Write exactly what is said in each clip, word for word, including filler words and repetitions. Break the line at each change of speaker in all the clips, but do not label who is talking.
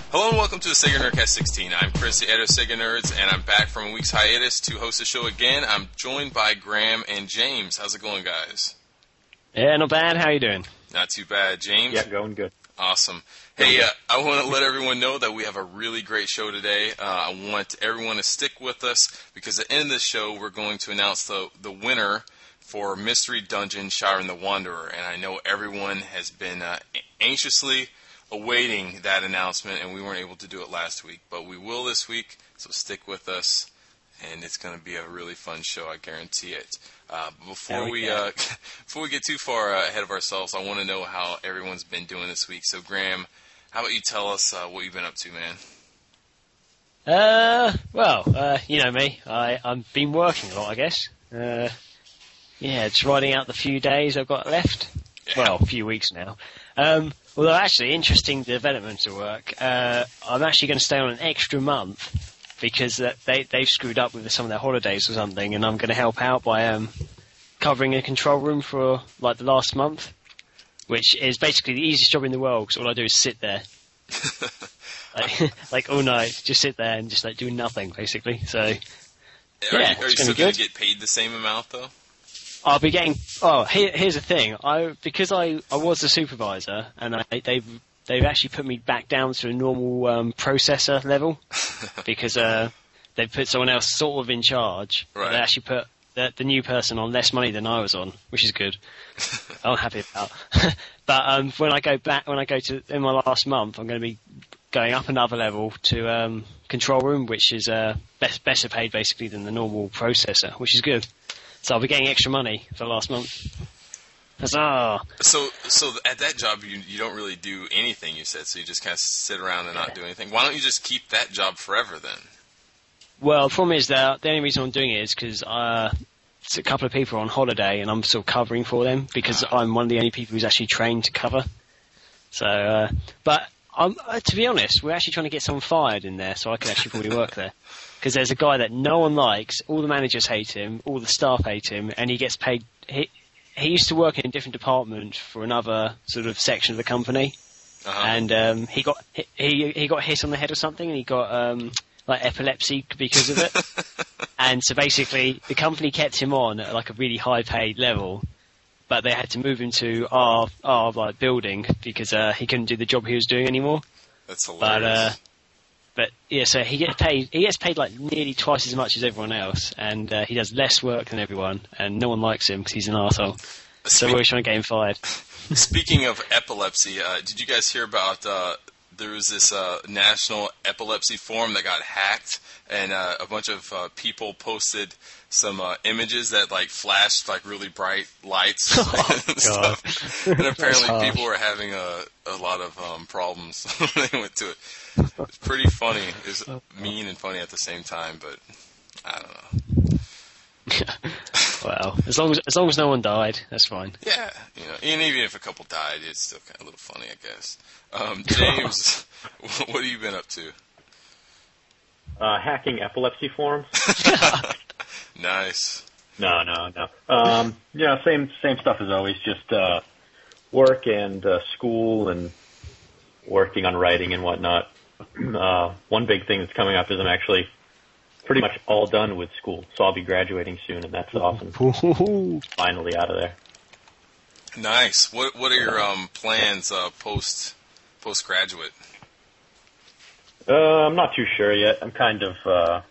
Hello and welcome to the Sega Nerdcast sixteen. I'm Chris, the editor of Sega Nerds, and I'm back from a week's hiatus to host the show again. I'm joined by Graham and James. How's it going, guys?
Yeah, not bad. How you doing?
Not too bad. James?
Yeah, going good.
Awesome. Hey, uh, I want to let everyone know that we have a really great show today. Uh, I want everyone to stick with us because at the end of this show, we're going to announce the, the winner for Mystery Dungeon Shiren the Wanderer, and I know everyone has been uh, anxiously awaiting that announcement, and we weren't able to do it last week, but we will this week, so stick with us, and it's going to be a really fun show, I guarantee it. Uh, before we, we uh, before we get too far uh, ahead of ourselves, I want to know how everyone's been doing this week. So, Graham, how about you tell us uh, what you've been up to, man?
Uh, well, uh, you know me. I, I've been working a lot, I guess. Uh, yeah, just riding out the few days I've got left. Yeah. Well, a few weeks now. Um, although, actually, interesting development at work. Uh, I'm actually going to stay on an extra month because uh, they, they've screwed up with some of their holidays or something, and I'm going to help out by um, covering a control room for, like, the last month, which is basically the easiest job in the world, because all I do is sit there. like, like, all night, just sit there and just, like, do nothing, basically. So,
are
yeah,
you, are you still going to get paid the same amount, though?
I'll be getting. Oh, here, here's the thing. I because I, I was the supervisor, and I, they've they've actually put me back down to a normal um, processor level because uh, they put someone else sort of in charge.
Right.
They actually put the, the new person on less money than I was on, which is good. I'm happy about. But um, when I go back, when I go to in my last month, I'm going to be going up another level to um, control room, which is uh, best, better paid basically than the normal processor, which is good. So I'll be getting extra money for the last month. Huzzah!
So, so at that job, you you don't really do anything, you said, so you just kind of sit around and not do anything. Why don't you just keep that job forever, then?
Well, the problem is that the only reason I'm doing it is because uh, a couple of people are on holiday, and I'm still covering for them, because
Wow.
I'm one of the only people who's actually trained to cover. So, uh, but I'm, uh, to be honest, we're actually trying to get someone fired in there, so I can actually probably work there. Because there's a guy that no one likes, all the managers hate him, all the staff hate him, and he gets paid. He, he used to work in a different department for another sort of section of the company,
Uh-huh.
and um, he got he he got hit on the head or something, and he got um, like epilepsy because of it. And so basically, the company kept him on at like a really high paid level, but they had to move him to our our like building because uh, he couldn't do the job he was doing anymore.
That's hilarious.
But uh, But yeah, so he gets paid. He gets paid like nearly twice as much as everyone else, and uh, he does less work than everyone, and no one likes him because he's an arsehole. So
Spe-
we're trying to get him fired.
Speaking of epilepsy, uh, did you guys hear about uh, there was this uh, national epilepsy forum that got hacked, and uh, a bunch of uh, people posted some uh, images that like flashed like really bright lights
Oh,
and stuff. And apparently people were having a, a lot of um, problems when they went to it. It's pretty funny. It's mean and funny at the same time, but I don't know.
Well, as long as as long as no one died, that's fine.
Yeah, you know, and even if a couple died, it's still kind of a little funny, I guess. Um, James, what have you been up to?
Uh, hacking epilepsy forums?
Nice.
No, no, no. Um, you know, same same stuff as always. Just uh, work and uh, school and working on writing and whatnot. Uh, one big thing that's coming up is I'm actually pretty much all done with school, so I'll be graduating soon, and that's awesome. Finally out of there.
Nice. What What are your um, plans uh, post postgraduate?
Uh, I'm not too sure yet. I'm kind of uh,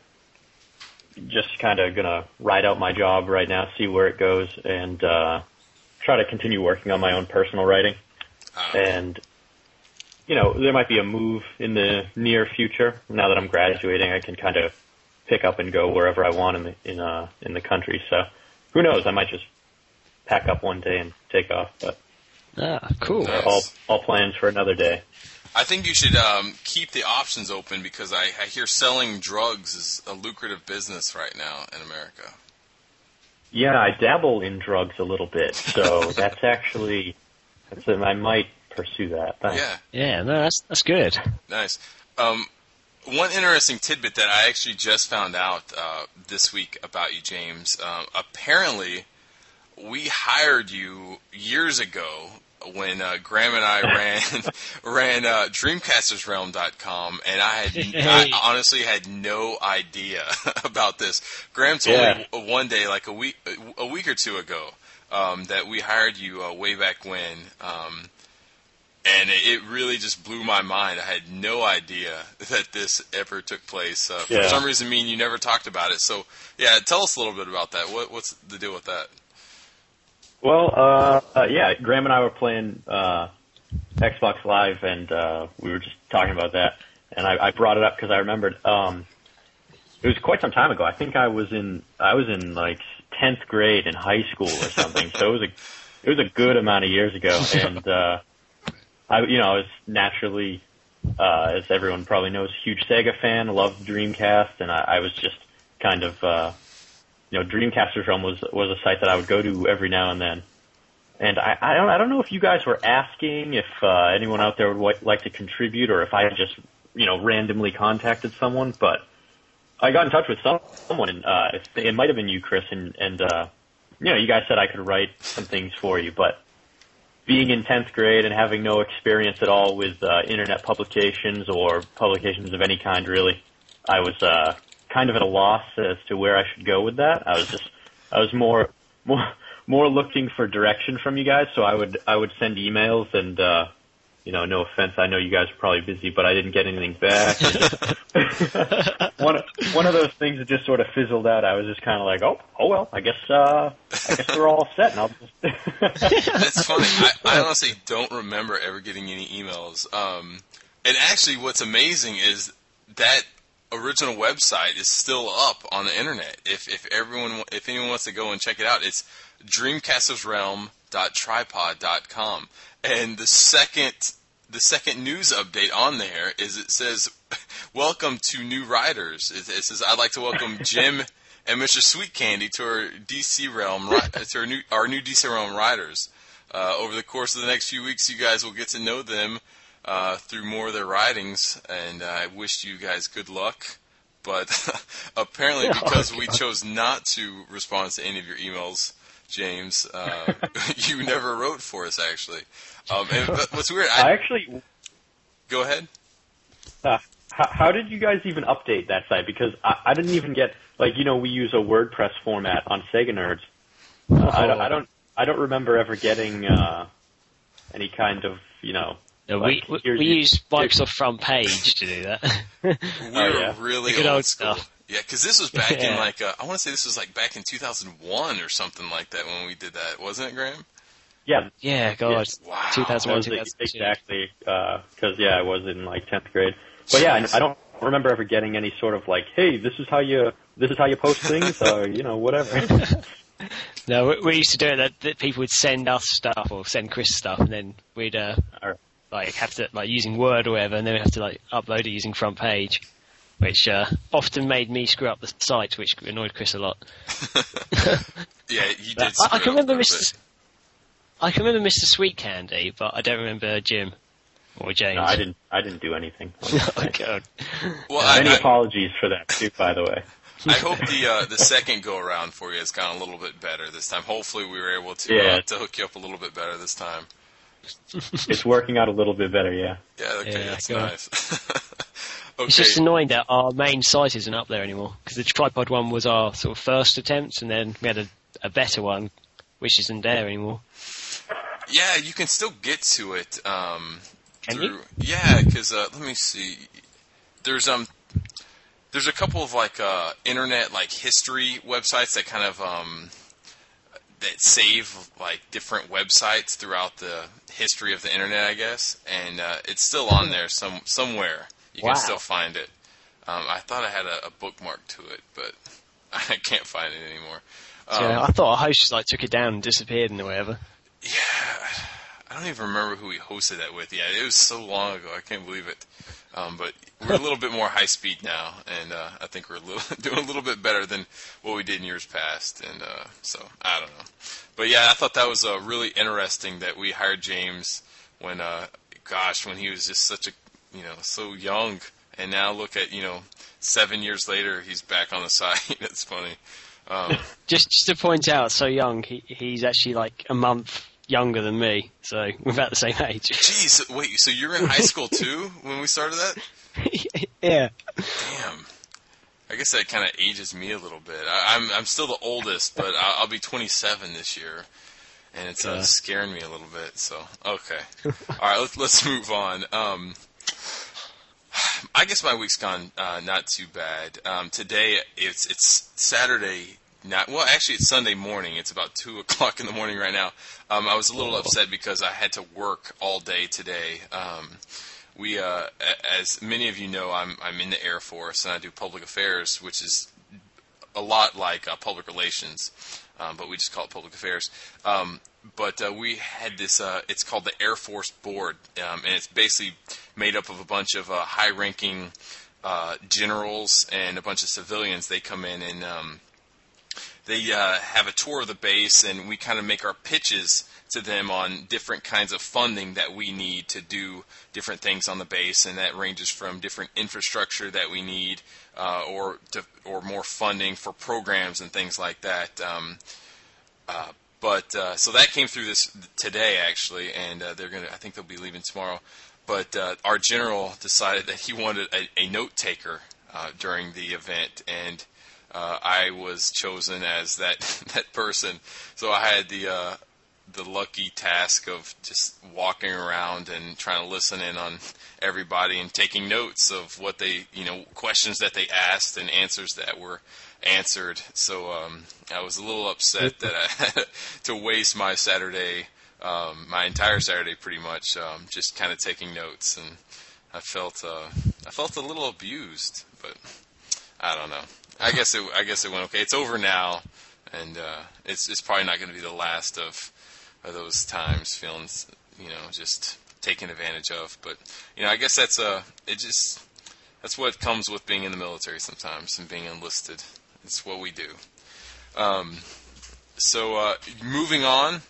just kind of gonna ride out my job right now, see where it goes, and uh, try to continue working on my own personal writing.
Um,
And you know, there might be a move in the near future. Now that I'm graduating, I can kind of pick up and go wherever I want in the in uh in the country. So who knows? I might just pack up one day and take off. But
Ah, cool.
Nice.
all all plans for another day.
I think you should um, keep the options open because I, I hear selling drugs is a lucrative business right now in America.
Yeah, I dabble in drugs a little bit, so that's actually that's I might pursue that. Thanks.
Yeah.
Yeah, no, that's that's good.
Nice. Um, one interesting tidbit that I actually just found out uh, this week about you, James. Um, apparently, we hired you years ago when uh, Graham and I ran ran uh, Dreamcasters Realm dot com, and I had I honestly had no idea about this. Graham told
Yeah.
me one day, like a week a week or two ago, um, that we hired you uh, way back when, um, and it really just blew my mind. I had no idea that this ever took place. Uh, for
Yeah.
some reason, me and you never talked about it. So, yeah, tell us a little bit about that. What, what's the deal with that?
Well, uh, uh, yeah, Graham and I were playing uh, Xbox Live, and uh, we were just talking about that. And I, I brought it up because I remembered um, it was quite some time ago. I think I was in I was in like tenth grade in high school or something. So it was a it was a good amount of years ago, and uh, I you know I was naturally, uh, as everyone probably knows, a huge Sega fan. Loved Dreamcast, and I, I was just kind of. Uh, You know, Dreamcasters Realm was was a site that I would go to every now and then, and I, I don't I don't know if you guys were asking if uh, anyone out there would w- like to contribute, or if I just you know randomly contacted someone. But I got in touch with some, someone, and uh, it, it might have been you, Chris, and and uh, you know you guys said I could write some things for you. But being in tenth grade and having no experience at all with uh, internet publications or publications of any kind, really, I was. Uh, kind of at a loss as to where I should go with that. I was just, I was more, more, more looking for direction from you guys. So I would, I would send emails and, uh, you know, no offense, I know you guys are probably busy, but I didn't get anything back. one, of, one of those things that just sort of fizzled out. I was just kind of like, oh, oh well, I guess, uh, I guess we're all set. And I'll just.
That's funny. I, I honestly don't remember ever getting any emails. Um, and actually, what's amazing is that original website is still up on the internet. If if everyone if anyone wants to go and check it out, it's Dreamcasters Realm dot tripod dot com. And the second the second news update on there is it says, "Welcome to new riders." It, it says, "I'd like to welcome Jim and Mister Sweet Candy to our D C Realm to our new our new D C Realm riders. Uh, over the course of the next few weeks, you guys will get to know them." Uh, through more of their writings, and uh, I wish you guys good luck. But apparently, because we chose not to respond to any of your emails, James, uh, you never wrote for us, actually. Um, and but what's weird, I,
I actually.
Go ahead.
Uh, how, how did you guys even update that site? Because I, I didn't even get like you know we use a WordPress format on Sega Nerds. Uh, I, don't, I don't. I don't remember ever getting uh, any kind of you know.
No, we
like,
we, we use Microsoft Front Page to do that.
We're
oh, yeah.
really
Good
old,
old
school.
stuff.
Yeah, because this was back
Yeah.
in like uh, I want to say this was like back in two thousand one or something like that when we did that, wasn't it, Graham?
Yeah.
Yeah, God,
Wow.
two thousand one,
That was
two thousand two.
exactly, because, yeah, I was in, like, tenth grade. But, yeah, I, I don't remember ever getting any sort of, like, hey, this is how you this is how you post things, or, you know, whatever.
No, we, we used to do it that, that people would send us stuff or send Chris stuff, and then we'd uh,
All right.
like have to like using Word or whatever, and then we have to like upload it using Front Page, which uh, often made me screw up the site, which annoyed Chris a lot.
Yeah, you did.
I, I can remember
Mister
Mister I can remember Mister Sweet Candy, but I don't remember Jim or James.
No, I didn't. I didn't do anything.
Oh, God.
Well,
Uh,
I,
Many
I,
apologies for that, too, by the way.
I hope the uh, the second go around for you has gone a little bit better this time. Hopefully, we were able to
Yeah.
uh, to hook you up a little bit better this time.
It's working out a little bit better, yeah.
Yeah, okay,
Yeah,
that's
go on.
nice. Okay,
It's just annoying that our main site isn't up there anymore, because the tripod one was our sort of first attempt, and then we had a, a better one, which isn't there anymore.
yeah, you can still get to it. Um,
Can
through,
you?
Yeah, because uh, let me see. There's um, there's a couple of like uh, internet like history websites that kind of um, that save like different websites throughout the history of the internet, I guess, and uh, it's still on there some somewhere. You
Wow.
can still find it. Um, I thought I had a, a bookmark to it, but I can't find it anymore.
So
Um,
I thought our host like took it down and disappeared and whatever.
Yeah, I don't even remember who we hosted that with. Yeah, it was so long ago. I can't believe it. Um, but we're a little bit more high speed now, and uh, I think we're a little, doing a little bit better than what we did in years past. And uh, so I don't know. But yeah, I thought that was uh, really interesting that we hired James when, uh, gosh, when he was just such a, you know, so young. And now look at, you know, seven years later, he's back on the site. It's funny. Um,
Just, just to point out, so young, he, he's actually like a month younger than me, so we're about the same age.
Jeez, wait, so you're in high school too when we started that?
Yeah.
Damn. I guess that kind of ages me a little bit. I, I'm I'm still the oldest, but I'll, I'll be twenty-seven this year, and it's uh,
Yeah.
scaring me a little bit. So okay, all right, let's let's move on. Um, I guess my week's gone uh, not too bad. Um, today it's it's Saturday. Not well, actually it's Sunday morning. It's about two o'clock in the morning right now. Um, I was a little upset because I had to work all day today. Um, We, uh, as many of you know, I'm I'm in the Air Force and I do public affairs, which is a lot like uh, public relations, um, but we just call it public affairs. Um, but uh, we had this. Uh, it's called the Air Force Board, um, and it's basically made up of a bunch of uh, high-ranking uh, generals and a bunch of civilians. They come in and um, they uh, have a tour of the base, and we kind of make our pitches to them on different kinds of funding that we need to do different things on the base, and that ranges from different infrastructure that we need, uh, or to, or more funding for programs and things like that. Um, uh, but uh, so that came through this today actually, and uh, they're gonna. I think they'll be leaving tomorrow. But uh, our general decided that he wanted a, a note taker uh, during the event, and uh, I was chosen as that that person. So I had the uh, the lucky task of just walking around and trying to listen in on everybody and taking notes of what they, you know, questions that they asked and answers that were answered. So um, I was a little upset that I had to waste my Saturday, um, my entire Saturday pretty much, um, just kind of taking notes, and I felt uh, I felt a little abused, but I don't know. I guess it I guess it went okay. It's over now, and uh, it's it's probably not going to be the last of. Of those times, feeling, you know, just taken advantage of. But, you know, I guess that's uh, it just that's what comes with being in the military sometimes and being enlisted. It's what we do. Um, so uh, moving on,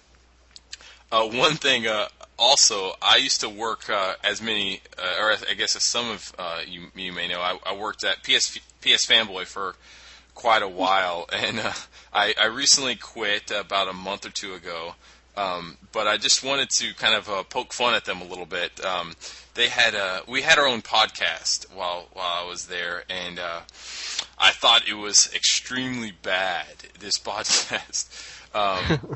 uh, one thing uh, also, I used to work uh, as many, uh, or I guess as some of uh, you you may know, I, I worked at P S P S Fanboy for quite a while, and uh, I, I recently quit about a month or two ago. Um, but I just wanted to kind of uh, poke fun at them a little bit. Um, they had a, we had our own podcast while while I was there, and uh, I thought it was extremely bad. This podcast, um,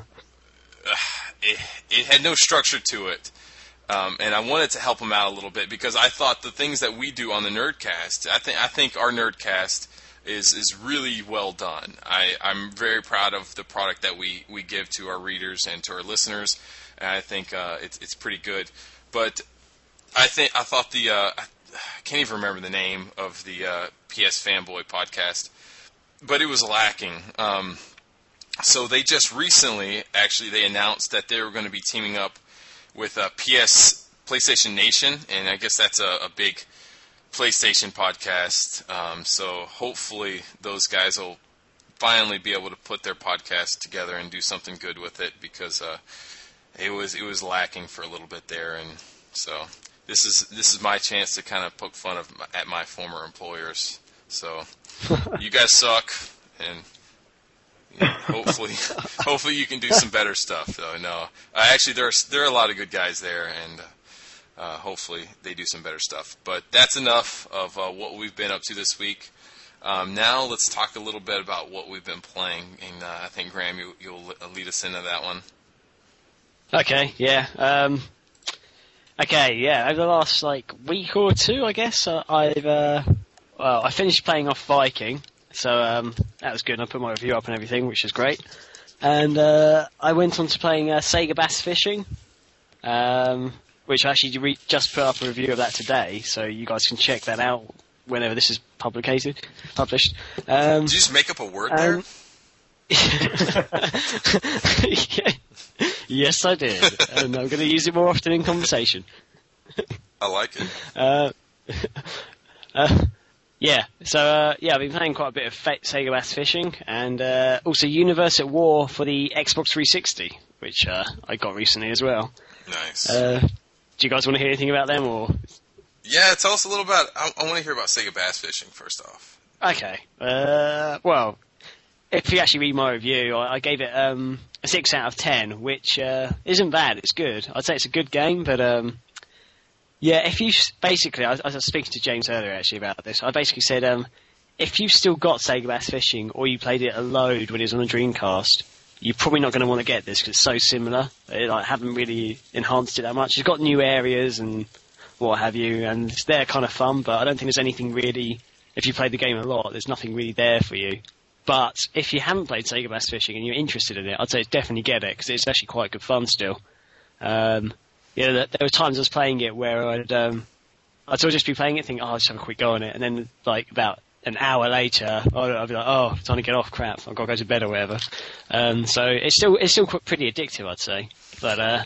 it, it had no structure to it, um, and I wanted to help them out a little bit because I thought the things that we do on the Nerdcast, I think I think our Nerdcast is is really well done. I, I'm very proud of the product that we, we give to our readers and to our listeners, and I think uh, it's it's pretty good. But I think I thought the uh, I can't even remember the name of the uh, P S Fanboy podcast, but it was lacking. Um, so they just recently, actually, they announced that they were going to be teaming up with uh, P S PlayStation Nation, and I guess that's a, a big PlayStation podcast, um, so hopefully those guys will finally be able to put their podcast together and do something good with it, because uh, it was it was lacking for a little bit there, and so this is this is my chance to kind of poke fun of my, at my former employers. So you guys suck, and you know, hopefully hopefully you can do some better stuff. Though no, uh, actually there are there are a lot of good guys there, and. Uh, Uh, hopefully they do some better stuff. But that's enough of uh, what we've been up to this week. Um, now let's talk a little bit about what we've been playing. And uh, I think, Graham, you, you'll lead us into that one.
Okay, yeah. Um, okay, yeah. Over the last like week or two, I guess, uh, I've uh, well, I finished playing off Viking, so um, that was good. I put my review up and everything, which is great. And uh, I went on to playing uh, Sega Bass Fishing. Um, which I actually re- just put up a review of that today, so you guys can check that out whenever this is publicated, published. Um,
Did you just make up a word there?
Um, yes, I did, and I'm going to use it more often in conversation.
I like it.
Uh, uh, yeah, so uh, yeah, I've been playing quite a bit of Sega Bass Fishing, and uh, also Universe at War for the Xbox three sixty, which uh, I got recently as well.
Nice.
Uh, do you guys want to hear anything about them, or?
Yeah, tell us a little about. I, I want to hear about Sega Bass Fishing first off.
Okay. Uh, well, if you actually read my review, I, I gave it um, a six out of ten, which uh, isn't bad. It's good. I'd say it's a good game, but um, yeah, if you basically, I, I was speaking to James earlier actually about this. I basically said, um, if you've still got Sega Bass Fishing, or you played it a load when it was on the Dreamcast, you're probably not going to want to get this because it's so similar. They like, haven't really enhanced it that much. It's got new areas and what have you, and they're kind of fun, but I don't think there's anything really, if you played the game a lot, there's nothing really there for you. But if you haven't played Sega Bass Fishing and you're interested in it, I'd say definitely get it, because it's actually quite good fun still. Um, yeah, there, there were times I was playing it where I'd, um, I'd sort of just be playing it, think, oh, I'll just have a quick go on it, and then, like, about an hour later, I'd be like, oh, time to get off, crap, I've got to go to bed or whatever. Um, so it's still, it's still pretty addictive, I'd say. But, uh,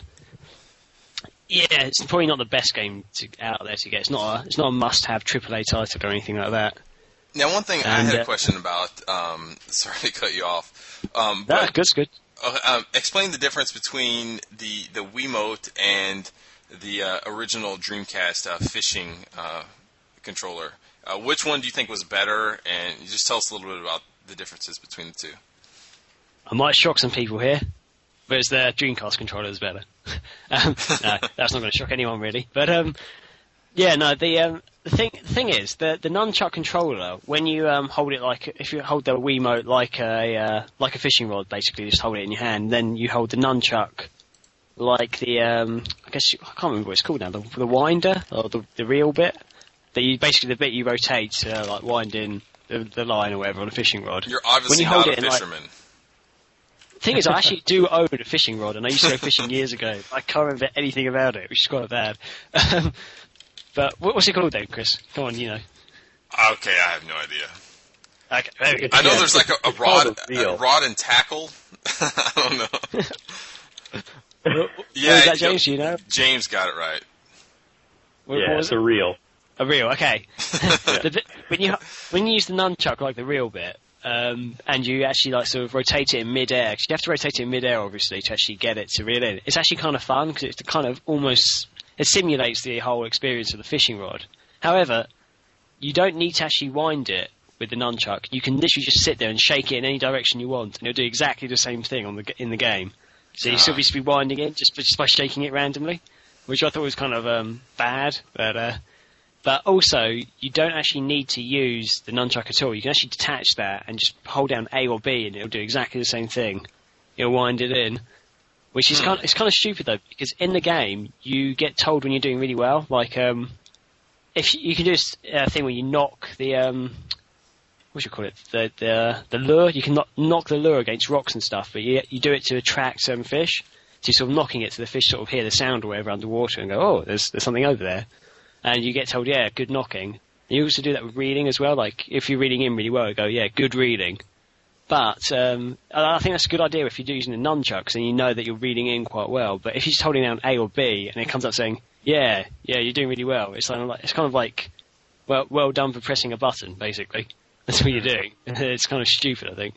yeah, it's probably not the best game to, out there to get. It's not a, it's not a must-have triple A title or anything like that.
Now, one thing
and,
I had
uh,
a question about, um, sorry to cut you off. Um,
no,
but,
good's good.
Uh, um, explain the difference between the, the Wiimote and the uh, original Dreamcast uh, fishing uh, controller. Uh, which one do you think was better? And just tell us a little bit about the differences between the two.
I might shock some people here, but it's the Dreamcast controller that's better. um, no, that's not going to shock anyone really. But um, yeah, no. The um, the thing the thing is the the nunchuck controller, when you um, hold it like if you hold the Wiimote like a uh, like a fishing rod, basically just hold it in your hand. Then you hold the nunchuck like the um, I guess you, I can't remember what it's called now. The, the winder or the the reel bit. That you basically the bit you rotate to like wind in the, the line or whatever on a fishing rod.
You're obviously
when you hold
not
it
a
in,
fisherman.
Like, thing is, I actually do own a fishing rod, and I used to go fishing years ago. I can't remember anything about it, which is quite bad. Um, but what, what's it called then, Chris? Come on, you know.
Okay, I have no idea.
Okay, very good.
I know
Yeah,
there's like a, a
it's
rod,
called a reel.
a rod and tackle. I don't know.
What,
Yeah,
what is that,
it-
James? Do you know?
James got it right.
What,
Yeah,
what was
it's
it?
a reel.
A reel, okay. the bit, when you when you use the nunchuck like the reel bit, um, and you actually like sort of rotate it in mid-air, 'cause you have to rotate it in mid-air obviously to actually get it to reel in. It's actually kind of fun because it kind of almost it simulates the whole experience of the fishing rod. However, you don't need to actually wind it with the nunchuck. You can literally just sit there and shake it in any direction you want, and it'll do exactly the same thing on the in the game. So you still be, be winding it just just by shaking it randomly, which I thought was kind of um, bad, but. Uh, But also, you don't actually need to use the nunchuck at all. You can actually detach that and just hold down A or B, and it'll do exactly the same thing. It'll wind it in, which is
Hmm.
kind. Of, it's kind of stupid though, because in the game you get told when you're doing really well. Like, um, if you, you can do this uh, thing where you knock the um, what do you call it? The the the lure. You can knock, knock the lure against rocks and stuff, but you you do it to attract certain fish. So you're sort of knocking it so the fish sort of hear the sound or whatever underwater and go, oh, there's there's something over there. And you get told, yeah, good knocking. You also do that with reading as well. Like, if you're reading in really well, you go, yeah, good reading. But um, I think that's a good idea if you're using the nunchucks and you know that you're reading in quite well. But if you're just holding down A or B and it comes up saying, yeah, yeah, you're doing really well, it's kind of like, it's kind of like well, well done for pressing a button, basically. That's what you're doing. It's kind of stupid, I think.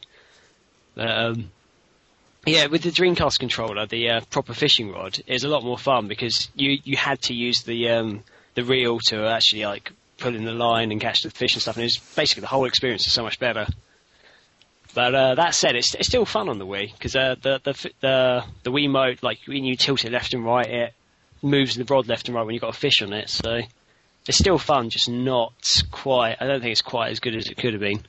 Um, yeah, with the Dreamcast controller, the uh, proper fishing rod is a lot more fun because you, you had to use the um, the reel to actually like pull in the line and catch the fish and stuff, and it's basically the whole experience is so much better. But uh, that said, it's, it's still fun on the Wii because uh, the the the the Wiimote, like when you tilt it left and right, it moves the rod left and right when you've got a fish on it. So it's still fun, just not quite. I don't think it's quite as good as it could have been.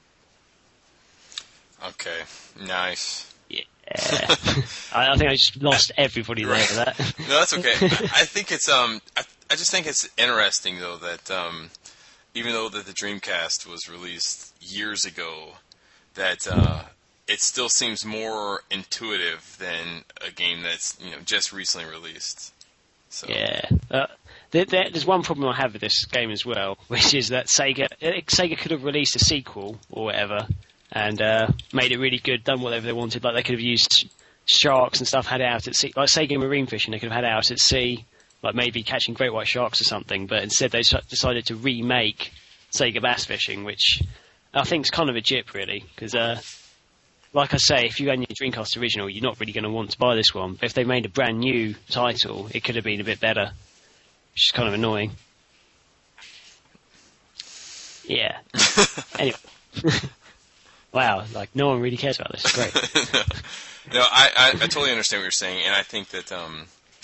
Okay, nice.
Yeah, I, I think I just lost everybody there for that.
No, that's okay. I, I think it's um, I, I just think it's interesting though that um, even though that the Dreamcast was released years ago, that uh, it still seems more intuitive than a game that's you know just recently released. So.
Yeah. Uh, there, there, there's one problem I have with this game as well, which is that Sega Sega could have released a sequel or whatever and uh, made it really good, done whatever they wanted. Like they could have used sharks and stuff, had it out at sea, like Sega Marine Fishing. They could have had it out at sea, like maybe catching great white sharks or something. But instead, they decided to remake Sega Bass Fishing, which I think is kind of a jip, really, because. Uh, Like I say, if you own your Dreamcast original, you're not really going to want to buy this one. But if they made a brand new title, it could have been a bit better, which is kind of annoying. Yeah. Anyway. Wow, like no one really cares about this. Great.
no, I, I, I totally understand what you're saying, and I think that um,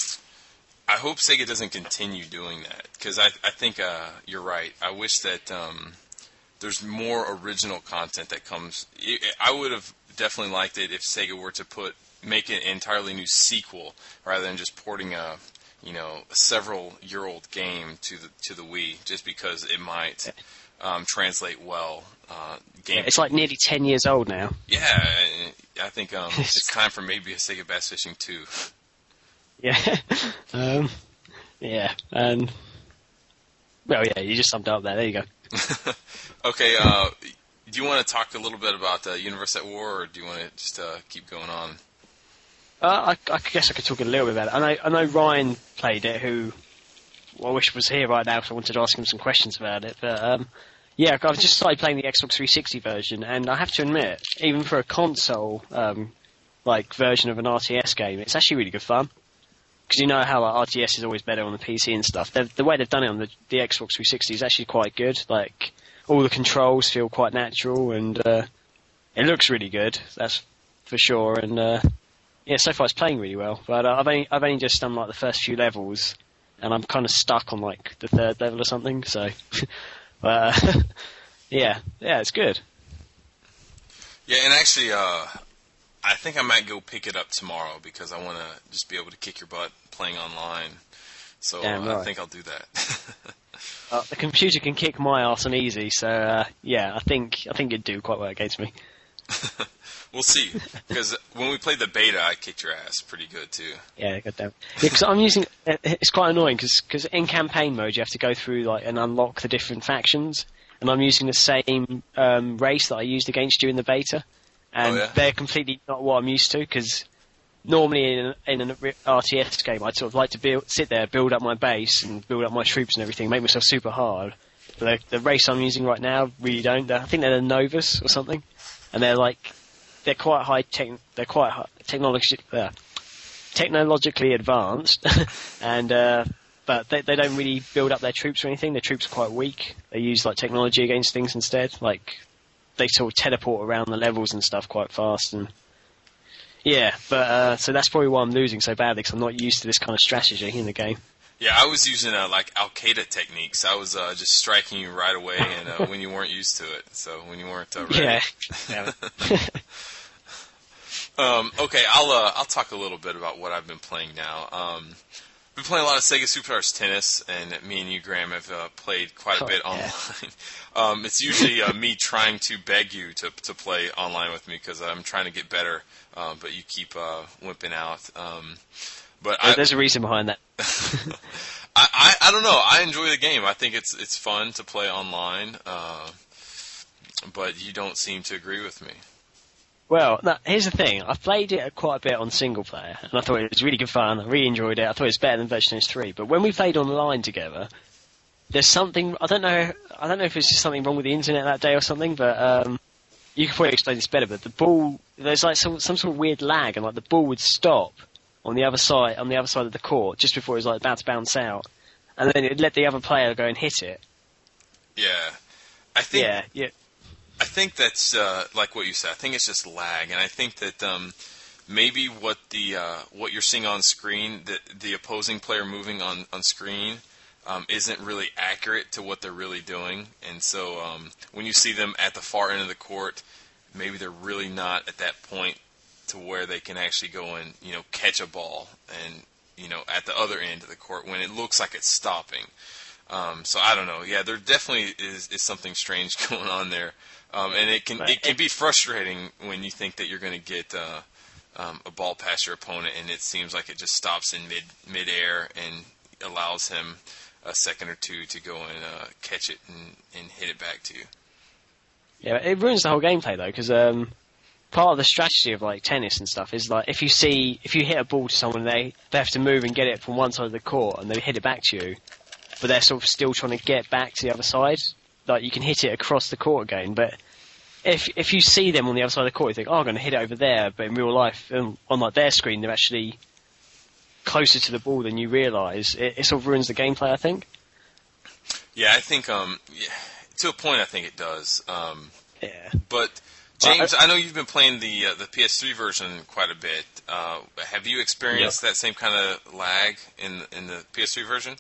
I hope Sega doesn't continue doing that because I, I think uh, you're right. I wish that um, there's more original content that comes. I would have definitely liked it if Sega were to put make an entirely new sequel rather than just porting a you know a several year old game to the to the Wii, just because it might um, translate well. Uh, game
yeah, it's like nearly ten years old now.
Yeah, I think um, it's time for maybe a Sega Bass Fishing two.
Yeah, um, yeah, and well, yeah, you just summed it up there. There you go.
Okay, uh, do you want to talk a little bit about uh, Universe at War, or do you want to just uh, keep going on?
Uh, I, I guess I could talk a little bit about it. I know, I know Ryan played it, who well, I wish was here right now because I wanted to ask him some questions about it. But um, yeah, I've just started playing the Xbox three sixty version, and I have to admit, even for a console um, like version of an R T S game, it's actually really good fun. Because you know how like, R T S is always better on the P C and stuff. They've, the way they've done it on the, the Xbox three sixty is actually quite good. Like all the controls feel quite natural, and uh, it looks really good. That's for sure. And uh, yeah, so far it's playing really well. But uh, I've only I've only just done like the first few levels, and I'm kind of stuck on like the third level or something. So, but uh, yeah, yeah, it's good.
Yeah, and actually, uh, I think I might go pick it up tomorrow because I want to just be able to kick your butt playing online. So
Damn
uh,
right.
I think I'll do that.
uh, the computer can kick my ass on easy, so uh, yeah, I think I think it'd do quite well against me.
We'll see, because when we played the beta, I kicked your ass pretty good too.
Yeah, goddamn. Yeah, because I'm using. It's quite annoying because in campaign mode you have to go through like and unlock the different factions, and I'm using the same um, race that I used against you in the beta, and
oh, yeah?
they're completely not what I'm used to. Because normally in, in an R T S game, I'd sort of like to build, sit there, build up my base, and build up my troops and everything, make myself super hard. But the, the race I'm using right now really don't. I think they're the Novus or something, and they're like. They're quite high tech. They're quite high, technologi- uh, technologically advanced, and uh, but they they don't really build up their troops or anything. Their troops are quite weak. They use like technology against things instead. Like they sort of teleport around the levels and stuff quite fast. And yeah, but uh, so that's probably why I'm losing so badly because I'm not used to this kind of strategy in the game.
Yeah, I was using uh, like Al Qaeda techniques. I was uh, just striking you right away, and uh, when you weren't used to it, so when you weren't uh, ready.
Yeah.
um, okay, I'll uh, I'll talk a little bit about what I've been playing now. Um, I've been playing a lot of Sega Superstars Tennis, and me and you, Graham, have uh, played quite a
oh,
bit
yeah.
online. um, it's usually uh, me trying to beg you to to play online with me because I'm trying to get better, uh, but you keep uh, wimping out. Um, But
I,
I,
there's a reason behind that.
I, I, I don't know. I enjoy the game. I think it's it's fun to play online, uh, but you don't seem to agree with me.
Well, no, here's the thing. I've played it quite a bit on single player, and I thought it was really good fun. I really enjoyed it. I thought it was better than Versus three. But when we played online together, there's something I don't know. I don't know if it's just something wrong with the internet that day or something. But um, you can probably explain this better. But the ball, there's like some some sort of weird lag, and like the ball would stop on the other side, on the other side of the court, just before it was like about to bounce out, and then it'd let the other player go and hit it.
Yeah, I think.
Yeah, yeah.
I think that's uh, like what you said. I think it's just lag, and I think that um, maybe what the uh, what you're seeing on screen, the the opposing player moving on on screen, um, isn't really accurate to what they're really doing, and so um, when you see them at the far end of the court, maybe they're really not at that point to where they can actually go and, you know, catch a ball and, you know, at the other end of the court when it looks like it's stopping. Um, so I don't know. Yeah, there definitely is, is something strange going on there. Um, and it can it can be frustrating when you think that you're going to get uh, um, a ball past your opponent and it seems like it just stops in mid midair and allows him a second or two to go and uh, catch it and, and hit it back to you.
Yeah, it ruins the whole gameplay though, because um, part of the strategy of like tennis and stuff is like if you see if you hit a ball to someone, they they have to move and get it from one side of the court, and they hit it back to you, but they're sort of still trying to get back to the other side. Like you can hit it across the court again, but if if you see them on the other side of the court, you think, oh, I'm going to hit it over there, but in real life, um, on like their screen, they're actually closer to the ball than you realise. It, it sort of ruins the gameplay, I think.
Yeah, I think um, yeah, to a point, I think it does. Um,
yeah.
But James, I know you've been playing the uh, the P S three version quite a bit. Uh, have you experienced
Yep.
that same kind of lag in in the P S three version?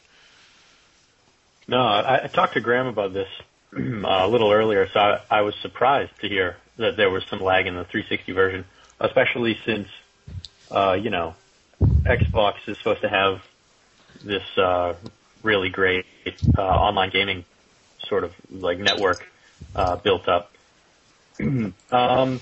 No, I, I talked to Graham about this uh, a little earlier, so I, I was surprised to hear that there was some lag in the three sixty version, especially since, uh, you know, Xbox is supposed to have this uh, really great uh, online gaming sort of like network uh, built up. um,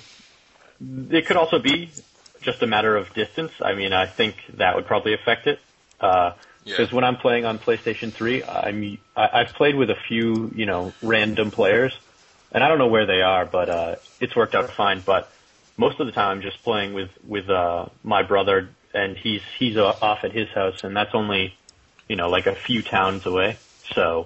it could also be just a matter of distance. I mean, I think that would probably affect it. Uh, Because
Yeah.
when I'm playing on PlayStation three, I'm, I, I've played with a few, you know, random players, and I don't know where they are, but uh, it's worked out fine. But most of the time, I'm just playing with with uh, my brother, and he's he's o- off at his house, and that's only, you know, like a few towns away. So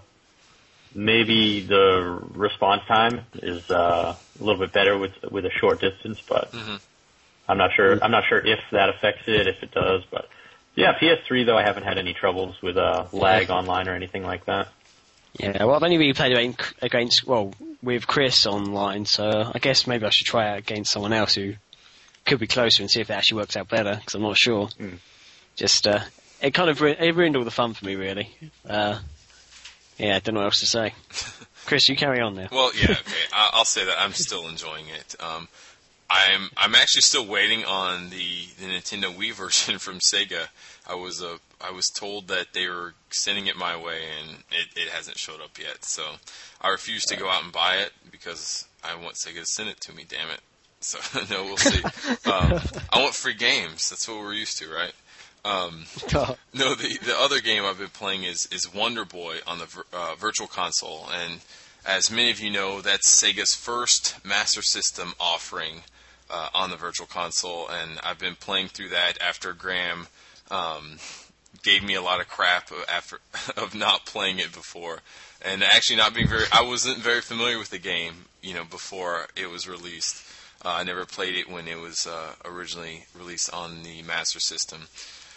maybe the response time is uh, a little bit better with with a short distance, but
Mhm.
I'm not sure. I'm not sure if that affects it, if it does, but. Yeah, P S three, though, I haven't had any troubles with uh, lag online or anything like that.
Yeah, well, I've only really played against, against, well, with Chris online, so I guess maybe I should try it against someone else who could be closer and see if it actually works out better, because I'm not sure.
Mm.
Just, uh, it kind of ru- it ruined all the fun for me, really. Uh, yeah, I don't know what else to say. Chris, you carry on now.
Well, yeah, okay. I- I'll say that I'm still enjoying it. Um, I'm I'm actually still waiting on the, the Nintendo Wii version from Sega. I was uh, I was told that they were sending it my way, and it, it hasn't showed up yet. So I refuse to go out and buy it because I want Sega to send it to me. Damn it! So no, we'll see. um, I want free games. That's what we're used to, right? Um, no, the the other game I've been playing is is Wonder Boy on the vir- uh, Virtual Console, and as many of you know, that's Sega's first Master System offering uh, on the Virtual Console, and I've been playing through that after Graham um, gave me a lot of crap after of not playing it before, and actually not being very. I wasn't very familiar with the game, you know, before it was released. Uh, I never played it when it was uh, originally released on the Master System.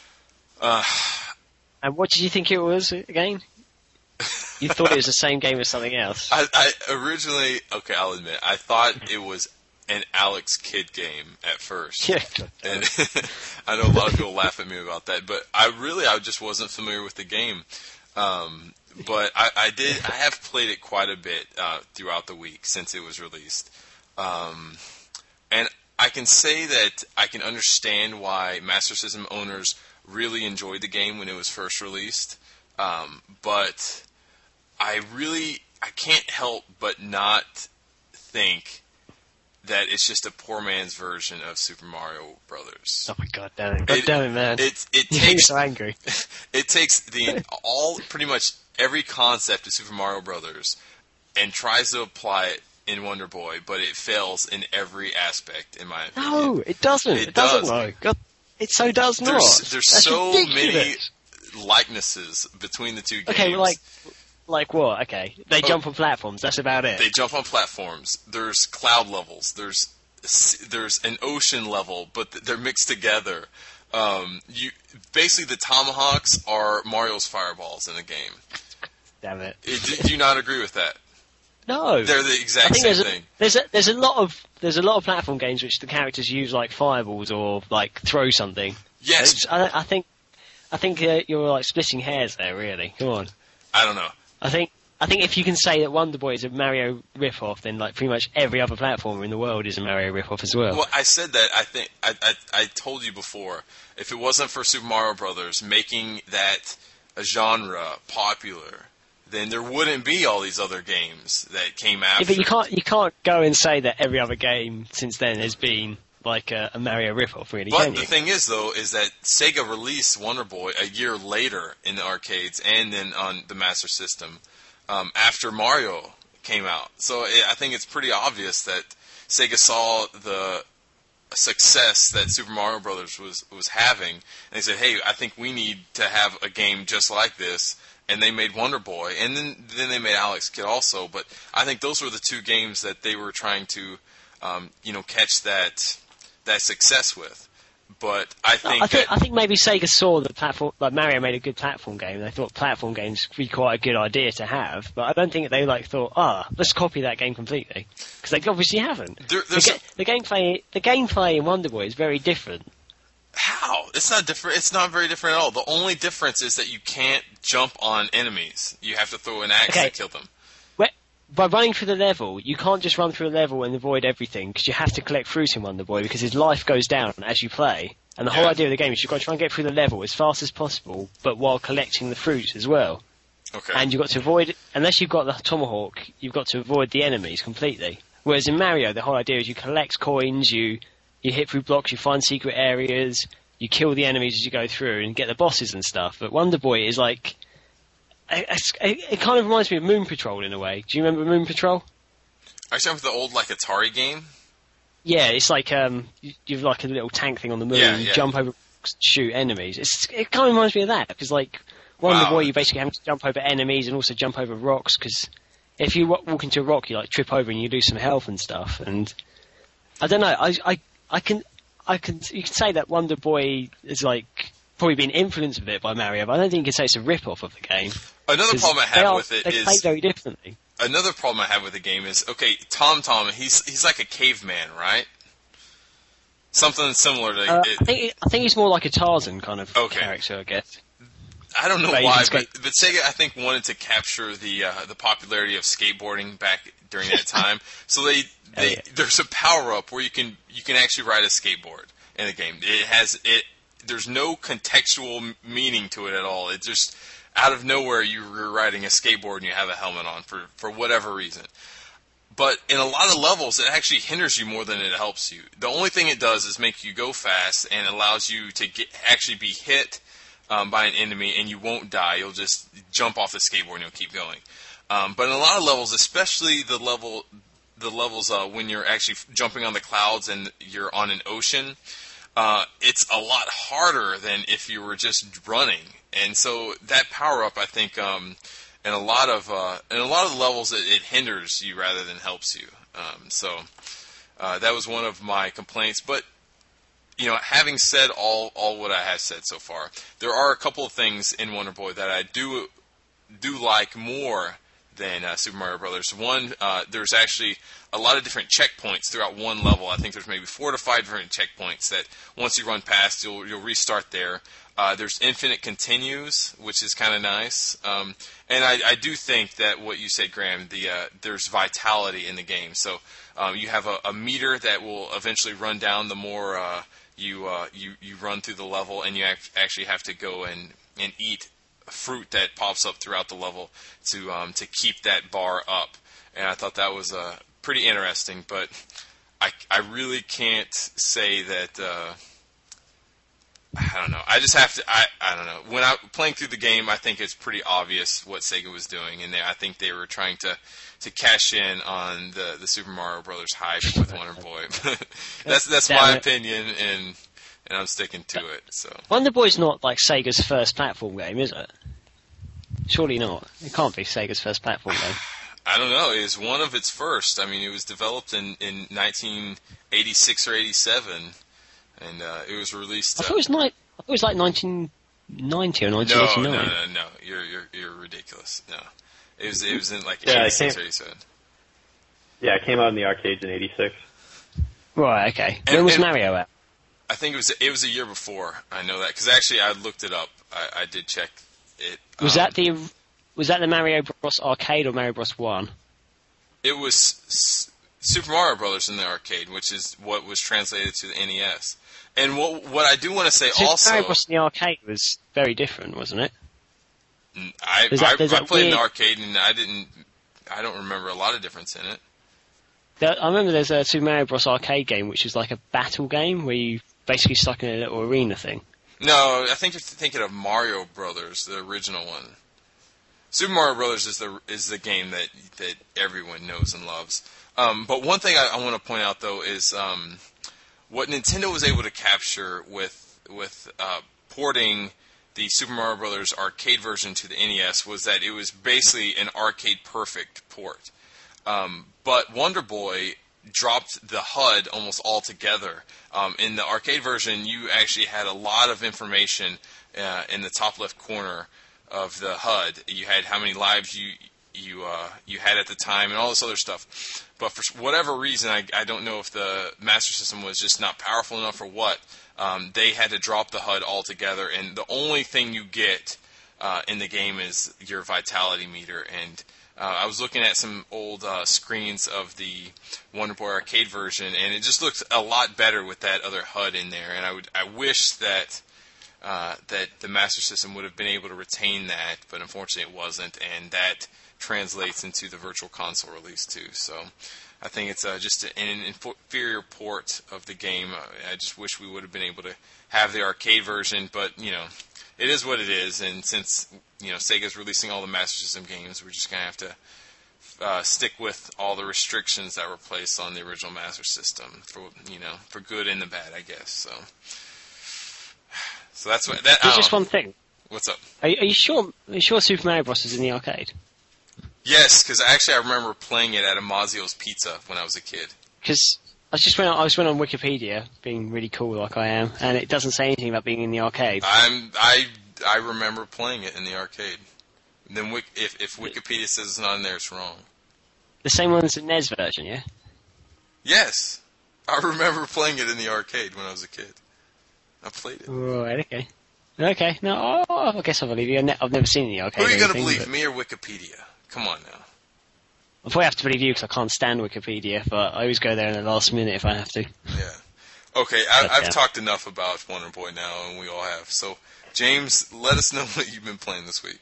Uh,
And what did you think it was again? You thought it was the same game as something else.
I, I originally, okay, I'll admit, I thought it was an Alex Kidd game at first.
Yeah.
And I know a lot of people laugh at me about that, but I really, I just wasn't familiar with the game. Um, but I, I did, I have played it quite a bit uh, throughout the week since it was released. Um, and I can say that I can understand why Master System owners really enjoyed the game when it was first released. Um, but I really, I can't help but not think that it's just a poor man's version of Super Mario Brothers.
Oh my god damn it. God damn it, man.
It, it
You're
takes
so angry.
it takes the all pretty much every concept of Super Mario Brothers and tries to apply it in Wonder Boy, but it fails in every aspect, in my opinion.
No, it doesn't.
It
It, doesn't,
does.
though. God, it so does not.
There's there's
That's
so
ridiculous.
many likenesses between the two games.
Okay, well, like, like what? Okay, they
Oh.
jump on platforms. That's about it.
They jump on platforms. There's cloud levels. There's there's an ocean level, but they're mixed together. Um, you basically the tomahawks are Mario's fireballs in the game.
Damn it.
It, do, do you not agree with that?
No.
They're the
I
exact
think
same
there's
thing.
a, there's a there's a lot of there's a lot of platform games which the characters use like fireballs or like throw something.
Yes,
It's- I, I think I think uh, you're like splitting hairs there. Really, come on.
I don't know.
I think I think if you can say that Wonder Boy is a Mario ripoff, then like pretty much every other platformer in the world is a Mario ripoff as well.
Well, I said that. I think I, I I told you before. If it wasn't for Super Mario Brothers making that a genre popular, then there wouldn't be all these other games that came after.
Yeah, but you can't you can't go and say that every other game since then has been like a, a Mario ripoff, really,
But
can
the
you?
thing is, though, is that Sega released Wonder Boy a year later in the arcades and then on the Master System um, after Mario came out. So it, I think it's pretty obvious that Sega saw the success that Super Mario Brothers was was having, and they said, "Hey, I think we need to have a game just like this." And they made Wonder Boy, and then then they made Alex Kidd also. But I think those were the two games that they were trying to, um, you know, catch that that success with. But I think
I think
that,
I think maybe Sega saw that platform, like Mario made a good platform game, and they thought platform games would be quite a good idea to have. But I don't think they like thought, ah, let's copy that game completely, because they obviously haven't.
There,
the, ga- the gameplay, the gameplay in Wonder Boy is very different.
How? It's not different. It's not very different at all. The only difference is that you can't jump on enemies. You have to throw an axe
Okay.
to kill them.
By running through the level, you can't just run through the level and avoid everything, because you have to collect fruit in Wonder Boy, because his life goes down as you play. And the whole
Yeah.
idea of the game is you've got to try and get through the level as fast as possible, but while collecting the fruit as well.
Okay.
And you've got to avoid, unless you've got the tomahawk, you've got to avoid the enemies completely. Whereas in Mario, the whole idea is you collect coins, you you hit through blocks, you find secret areas, you kill the enemies as you go through and get the bosses and stuff. But Wonder Boy is like, it, it kind of reminds me of Moon Patrol in a way. Do you remember Moon Patrol?
Actually, with the old like Atari game.
Yeah, it's like um, you, you've like a little tank thing on the moon.
Yeah,
you
yeah.
jump over, shoot enemies. It's it kind of reminds me of that because like Wonder
Wow.
Boy, you basically have to jump over enemies and also jump over rocks because if you wa- walk into a rock, you like trip over and you lose some health and stuff. And I don't know, I I I can I can you can say that Wonder Boy is like probably been influenced a bit by Mario, but I don't think you can say it's a rip off of the game.
Another
'Cause
problem I
they
have
are-
with it
they
is
play very differently.
another problem I have with the game is okay. Tom Tom, he's he's like a caveman, right? Something similar to.
Uh,
it,
I think I think he's more like a Tarzan kind of
Okay.
character, I guess.
I don't know
But you
why,
can skate-
but, but Sega, I think, wanted to capture the uh, the popularity of skateboarding back during that time. So they, they
yeah.
there's a power up where you can you can actually ride a skateboard in the game. It has it. There's no contextual m- meaning to it at all. It just out of nowhere you're riding a skateboard and you have a helmet on for for whatever reason. But in a lot of levels, it actually hinders you more than it helps you. The only thing it does is make you go fast and allows you to get actually be hit um, by an enemy, and you won't die. You'll just jump off the skateboard and you'll keep going. Um, but in a lot of levels, especially the level, the levels uh, when you're actually jumping on the clouds and you're on an ocean, uh, it's a lot harder than if you were just running. And so that power up, I think. Um, In a lot of uh, in a lot of the levels, it, it hinders you rather than helps you. Um, so uh, that was one of my complaints. But you know, having said all all what I have said so far, there are a couple of things in Wonder Boy that I do do like more than uh, Super Mario Brothers. One, uh, there's actually a lot of different checkpoints throughout one level. I think there's maybe four to five different checkpoints that once you run past, you'll you'll restart there. Uh, there's infinite continues, which is kind of nice. Um, and I, I do think that what you said, Graham, the uh, there's vitality in the game. So um, you have a, a meter that will eventually run down the more uh, you, uh, you you run through the level, and you act- actually have to go and, and eat fruit that pops up throughout the level to um, to keep that bar up. And I thought that was uh, pretty interesting, but I, I really can't say that... Uh, I don't know. I just have to. I, I don't know. When I playing through the game, I think it's pretty obvious what Sega was doing, and they, I think they were trying to, to cash in on the, the Super Mario Brothers hype with Wonder Boy. that's that's my opinion, and and I'm sticking to it. So
Wonder Boy's not like Sega's first platform game, is it? Surely not. It can't be Sega's first platform game.
I don't know. It was one of its first. I mean, it was developed in, in nineteen eighty-six or eighty-seven. And uh, it was released. Uh,
I thought it was ni- I thought it was like nineteen ninety or nineteen
no,
eighty-nine.
no, no, no. You're you're you're ridiculous. No, it was it was in like
Yeah, it
eighty-six
came-
or eighty-seven.
Yeah, it came out in the arcades in eighty-six.
Right. Okay.
And-
when was
and-
Mario out?
I think it was it was a year before. I know that because actually I looked it up. I, I did check it.
Was
um,
that the was that the Mario Bros. Arcade or Mario Bros. One?
It was S- Super Mario Brothers in the arcade, which is what was translated to the N E S. And what what I do want to say
Super
also,
Mario Bros. In the arcade was very different, wasn't it?
I
There's that-
I,
there's
I
that
played in the
weird-
arcade and I didn't. I don't remember a lot of difference in it.
There, I remember there's a Super Mario Bros. Arcade game which is like a battle game where you basically stuck in a little arena thing.
No, I think you're thinking of Mario Brothers, the original one. Super Mario Brothers is the is the game that that everyone knows and loves. Um, but one thing I, I want to point out though is um, what Nintendo was able to capture with with uh, porting the Super Mario Brothers arcade version to the N E S was that it was basically an arcade perfect port. Um, but Wonder Boy dropped the H U D almost altogether. Um, in the arcade version, you actually had a lot of information uh, in the top left corner of the H U D. You had how many lives you you uh, you had at the time and all this other stuff. But for whatever reason, I, I don't know if the Master System was just not powerful enough or what. Um, they had to drop the H U D altogether, and the only thing you get uh, in the game is your vitality meter. And uh, I was looking at some old uh, screens of the Wonder Boy arcade version, and it just looked a lot better with that other H U D in there. And I would I wish that uh, that the Master System would have been able to retain that, but unfortunately it wasn't, and that translates into the Virtual Console release too. So I think it's uh, just an inferior port of the game. I just wish we would have been able to have the arcade version, but, you know, it is what it is, and since, you know, Sega's releasing all the Master System games, we're just going to have to uh, stick with all the restrictions that were placed on the original Master System, for, you know, for good and the bad, I guess. So so that's what... That,
There's
um,
just one thing.
What's up?
Are, are you sure Are you sure Super Mario Bros. Is in the arcade?
Yes, because actually I remember playing it at Amazio's Pizza when I was a kid.
Because I just went on, I just went on Wikipedia, being really cool like I am, and it doesn't say anything about being in the arcade.
I'm I I remember playing it in the arcade. Then Wik, if if Wikipedia says it's not in there, it's wrong.
The same one as the N E S version, yeah?
Yes, I remember playing it in the arcade when I was a kid. I played it.
Right, okay. Okay, no, oh, I guess I believe you. I've never seen it in the arcade.
Who are you going to
anything,
believe,
but...
me or Wikipedia? Come on now.
I'll probably have to believe you because I can't stand Wikipedia, but I always go there in the last minute if I have to.
Yeah. Okay, I,
But,
I've
yeah.
talked enough about Wonder Boy now, and we all have. So, James, let us know what you've been playing this week.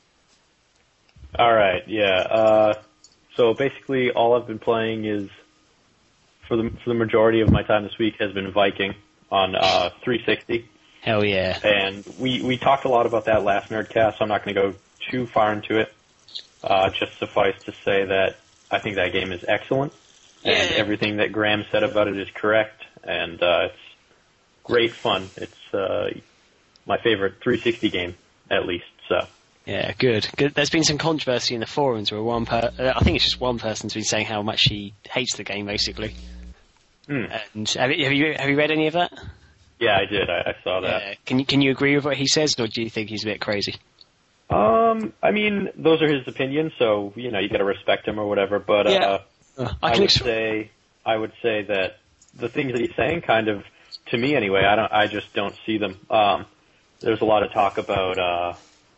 All right, yeah. Uh, so basically, all I've been playing is, for the for the majority of my time this week, has been Viking on uh, three sixty.
Hell yeah.
And we, we talked a lot about that last Nerdcast, so I'm not going to go too far into it. Uh, just suffice to say that I think that game is excellent, and
Yeah.
everything that Graham said about it is correct, and uh, it's great fun. It's uh, my favorite three sixty game, at least. So
Yeah, good. Good. There's been some controversy in the forums where one per- uh, I think it's just one person's been saying how much he hates the game, basically.
Hmm.
And have you, have you have you read any of that?
yeah, I did. I, I saw that.
Yeah. Can you can you agree with what he says, or do you think he's a bit crazy?
Um, I mean, those are his opinions, so you know you got to respect him or whatever. But
Yeah.
uh,
Uh,
I,
I can
would
ex-
say I would say that the things that he's saying, kind of, to me anyway, I don't, I just don't see them. Um, there's a lot of talk about uh,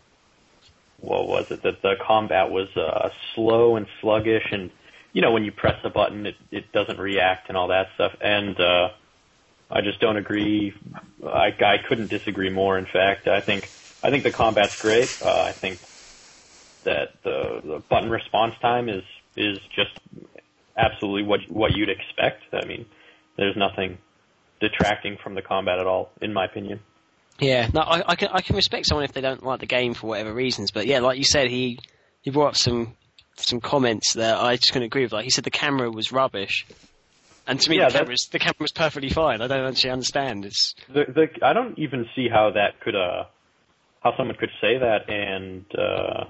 what was it? That the combat was uh, slow and sluggish, and you know when you press a button, it it doesn't react and all that stuff. And uh, I just don't agree. I I couldn't disagree more. In fact, I think. I think the combat's great. Uh, I think that the, the button response time is is just absolutely what what you'd expect. I mean, there's nothing detracting from the combat at all, in my opinion.
Yeah, no, I, I can I can respect someone if they don't like the game for whatever reasons, but yeah, like you said, he he brought up some some comments that I just couldn't agree with. Like he said, the camera was rubbish, and to me,
Yeah,
the camera's the camera's perfectly fine. I don't actually understand. It's
The, the I don't even see how that could uh how someone could say that, and uh,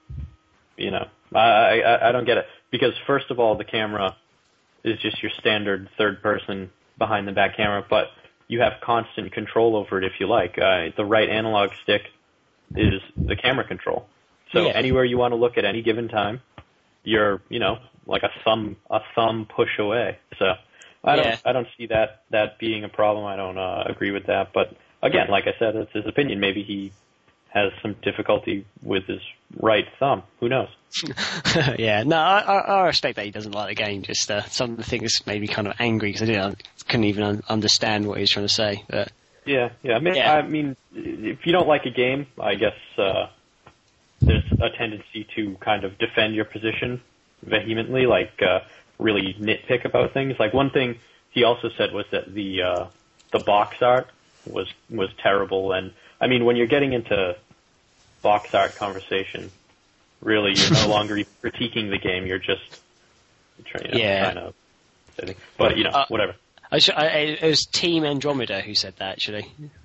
you know, I, I I don't get it, because first of all, the camera is just your standard third person behind the back camera, but you have constant control over it if you like. Uh, the right analog stick is the camera control, so
Yeah.
anywhere you want to look at any given time, you're you know like a thumb a thumb push away. So I don't
Yeah.
I don't see that that being a problem. I don't uh, agree with that, but again, like I said, it's his opinion. Maybe he has some difficulty with his right thumb. Who knows?
yeah, no, I, I, I respect that he doesn't like the game. Just uh, some of the things made me kind of angry because I didn't, couldn't even un- understand what he was trying to say. But
Yeah, yeah. I mean,
Yeah.
I mean, if you don't like a game, I guess uh, there's a tendency to kind of defend your position vehemently, like uh, really nitpick about things. Like one thing he also said was that the uh, the box art was was terrible, and I mean, when you're getting into box art conversation, really, you're no longer critiquing the game. You're just trying, you know,
Yeah.
trying to. But you know,
Uh,
whatever.
I, sh- I, it was Team Andromeda who said that, actually.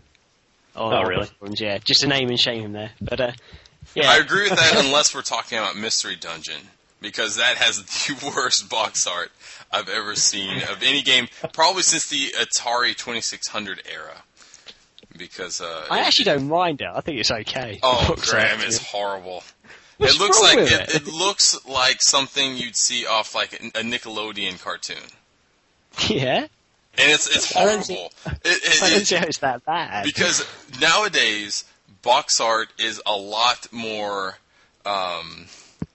Oh,
Oh, really?
Yeah, just to name and shame him there. But uh, yeah,
I agree with that unless we're talking about Mystery Dungeon. because that has the worst box art I've ever seen of any game, probably since the Atari twenty-six hundred era. Because uh,
I
it,
actually don't mind it. I think it's okay.
Oh,
Box
Graham,
art,
it's
yeah.
horrible.
What's
it looks
wrong
like
with
it,
it?
it looks like something you'd see off like a Nickelodeon cartoon.
Yeah.
And it's it's
I don't
horrible.
see-
It, it,
I don't
it-
see how it's that bad.
because nowadays box art is a lot more. Um,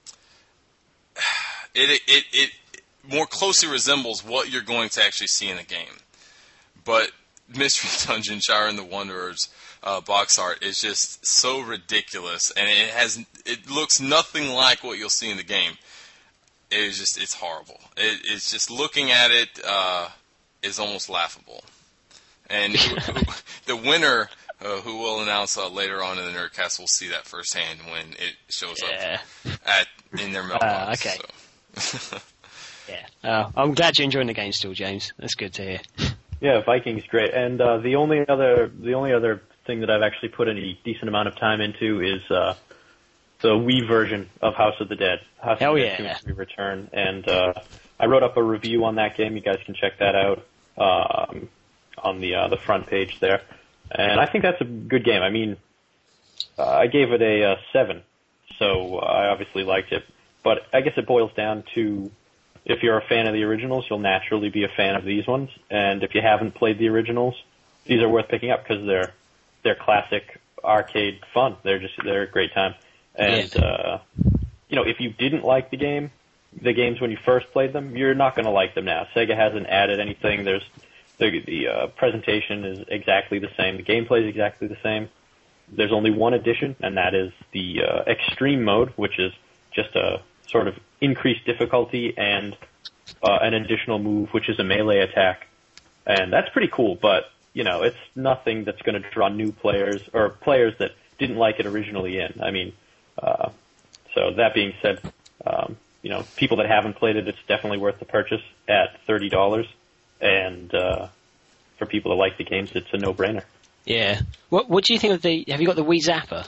it, it it more closely resembles what you're going to actually see in a game. But Mystery Dungeon: Shire and the Wanderers uh, box art is just so ridiculous, and it has it looks nothing like what you'll see in the game. It is just it's horrible. It, it's just looking at it uh, is almost laughable. And who, who, the winner, uh, who we'll announce uh, later on in the Nerdcast, will see that firsthand when it shows
Yeah.
up at in their mailbox.
Uh, okay.
So.
Yeah. Uh, I'm glad you're enjoying the game still, James. That's good to hear.
Yeah, Vikings great. And uh, the only other the only other thing that I've actually put any decent amount of time into is uh, the Wii version of House of the Dead. House
Hell
of the
yeah.
Dead two Return. And uh, I wrote up a review on that game. You guys can check that out um, on the uh, the front page there. And I think that's a good game. I mean, uh, I gave it a uh, seven, so I obviously liked it. But I guess it boils down to, if you're a fan of the originals, you'll naturally be a fan of these ones. And if you haven't played the originals, these are worth picking up because they're they're classic arcade fun. They're just they're a great time. And
Yeah.
uh, you know, if you didn't like the game, the games when you first played them, you're not going to like them now. Sega hasn't added anything. There's the the uh, presentation is exactly the same. The gameplay is exactly the same. There's only one addition, and that is the uh, extreme mode, which is just a sort of increased difficulty and uh, an additional move, which is a melee attack. And that's pretty cool, but, you know, it's nothing that's going to draw new players or players that didn't like it originally in. I mean, uh, so that being said, um, you know, people that haven't played it, it's definitely worth the purchase at thirty dollars. And uh, for people that like the games, it's a no-brainer.
Yeah. What What do you think of the? Have you got the Wii Zapper?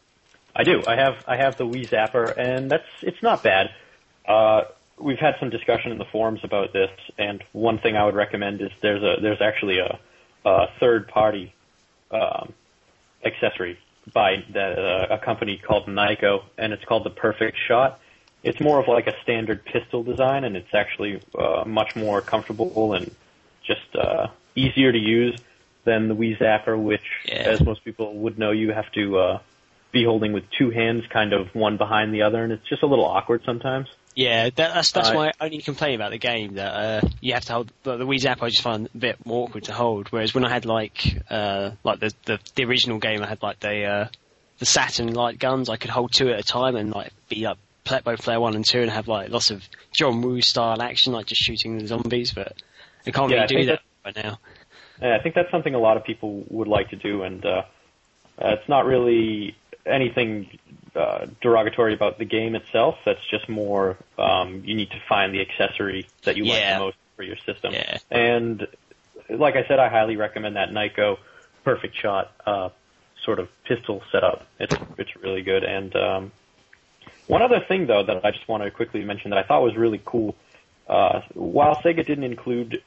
I do. I have I have the Wii Zapper, and that's it's not bad. Uh, we've had some discussion in the forums about this, and one thing I would recommend is there's a there's actually a, a third party um, accessory by that, uh, a company called Nyko, and it's called the Perfect Shot. It's more of like a standard pistol design, and it's actually uh, much more comfortable and just uh, easier to use than the Wii Zapper, which,
Yeah.
as most people would know, you have to uh, be holding with two hands, kind of one behind the other, and it's just a little awkward sometimes.
Yeah, that, that's that's
Uh,
my only complaint about the game. That uh, you have to hold but the Wii Zapper. I just find a bit more awkward to hold. Whereas when I had like uh, like the, the the original game, I had like the uh, the Saturn light guns. I could hold two at a time and like be like play, both player one and two and have like lots of John Woo style action, like just shooting the zombies. But I can't
Yeah, I
really do
think
that right now.
Yeah, I think that's something a lot of people would like to do, and uh, uh, it's not really anything uh, derogatory about the game itself. That's just more um, you need to find the accessory that you like
Yeah.
the most for your system.
Yeah.
And like I said, I highly recommend that Nyko Perfect Shot uh, sort of pistol setup. It's it's really good. And um, one other thing, though, that I just want to quickly mention that I thought was really cool, uh, while Sega didn't include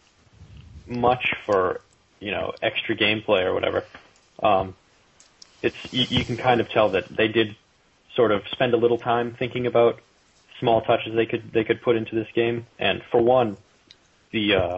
much for you know, extra gameplay or whatever. Um, it's you, you can kind of tell that they did sort of spend a little time thinking about small touches they could they could put into this game. And for one, the uh,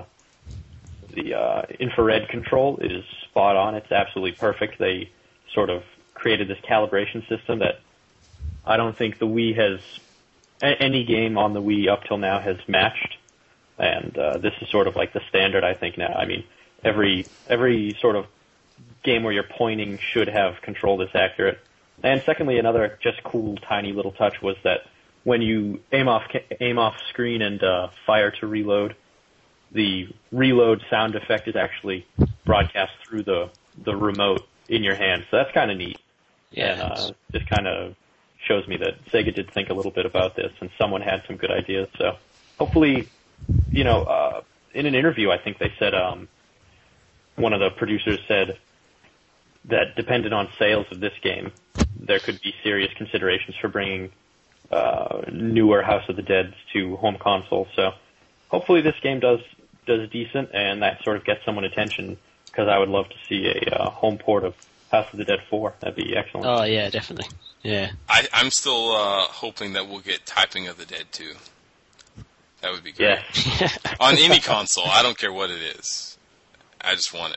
the uh, infrared control is spot on. It's absolutely perfect. They sort of created this calibration system that I don't think the Wii has a- any game on the Wii up till now has matched. And uh, this is sort of like the standard, I think, now. I mean, every every sort of game where you're pointing should have control this accurate. And secondly, another just cool, tiny little touch was that when you aim off aim off screen and uh, fire to reload, the reload sound effect is actually broadcast through the the remote in your hand. So that's kind of neat.
Yeah.
And uh, this kind of shows me that Sega did think a little bit about this, and someone had some good ideas. So hopefully, you know, uh, in an interview, I think they said um, one of the producers said that dependent on sales of this game, there could be serious considerations for bringing uh, newer House of the Deads to home console. So hopefully this game does does decent, and that sort of gets someone attention, because I would love to see a uh, home port of House of the Dead four. That'd be excellent.
Oh, yeah, definitely. Yeah.
I, I'm still uh, hoping that we'll get Typing of the Dead too. That would be great.
Yeah.
On any console, I don't care what it is. I just want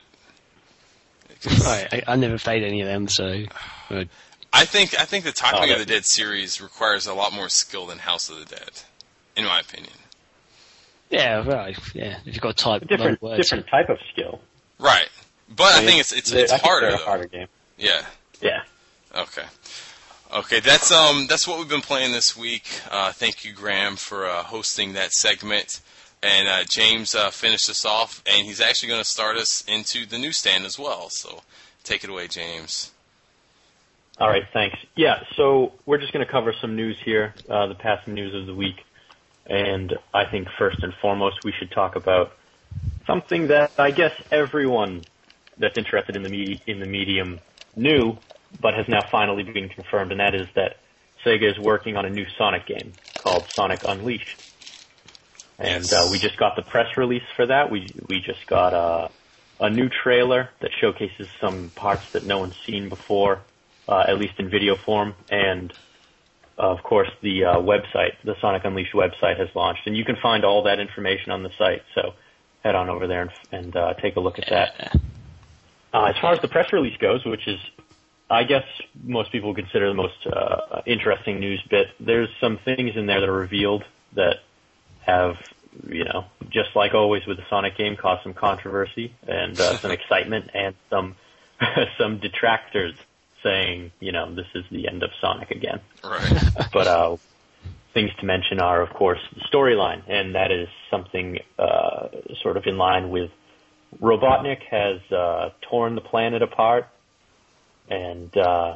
it.
Right, I, I never played any of them, so... Uh,
I think I think the Typing
oh,
of the Dead series requires a lot more skill than House of the Dead, in my opinion.
yeah, right, yeah. If you've got to type
Different
words.
different type of skill.
Right. But I,
I mean,
think it's it's,
they-
it's
I think
harder,
they're a
though.
harder game.
Yeah.
Yeah.
Okay. Okay, that's um that's what we've been playing this week. Uh, thank you, Graham, for uh, hosting that segment. And uh, James uh, finished us off, and he's actually going to start us into the newsstand as well. So take it away, James.
All right, thanks. Yeah, so we're just going to cover some news here, uh, the past news of the week. And I think first and foremost we should talk about something that I guess everyone that's interested in the me- in the medium knew, but has now finally been confirmed, and that is that Sega is working on a new Sonic game called Sonic Unleashed. And
Yes.
uh, we just got the press release for that. We we just got uh, a new trailer that showcases some parts that no one's seen before, uh, at least in video form. And, uh, of course, the uh, website, the Sonic Unleashed website has launched. And you can find all that information on the site, so head on over there and, and uh, take a look at that. Uh, as far as the press release goes, which is, I guess, most people consider the most uh, interesting news bit, there's some things in there that are revealed that have, you know, just like always with the Sonic game, caused some controversy and uh, some excitement, and some some detractors saying, you know, this is the end of Sonic again.
Right.
But uh, things to mention are, of course, the storyline, and that is something uh, sort of in line with Robotnik has uh, torn the planet apart and uh,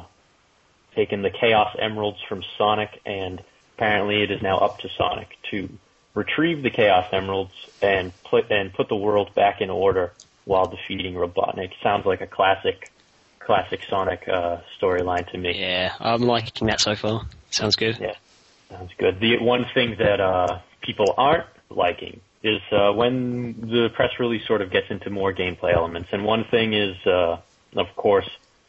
taken the Chaos Emeralds from Sonic, and apparently it is now up to Sonic to retrieve the Chaos Emeralds and put and put the world back in order while defeating Robotnik. Sounds like a classic, classic Sonic uh, storyline to me.
Yeah, I'm liking that so far. Sounds good.
Yeah, sounds good. The one thing that uh, people aren't liking is uh, when the press release sort of gets into more gameplay elements. And one thing is, uh, of course,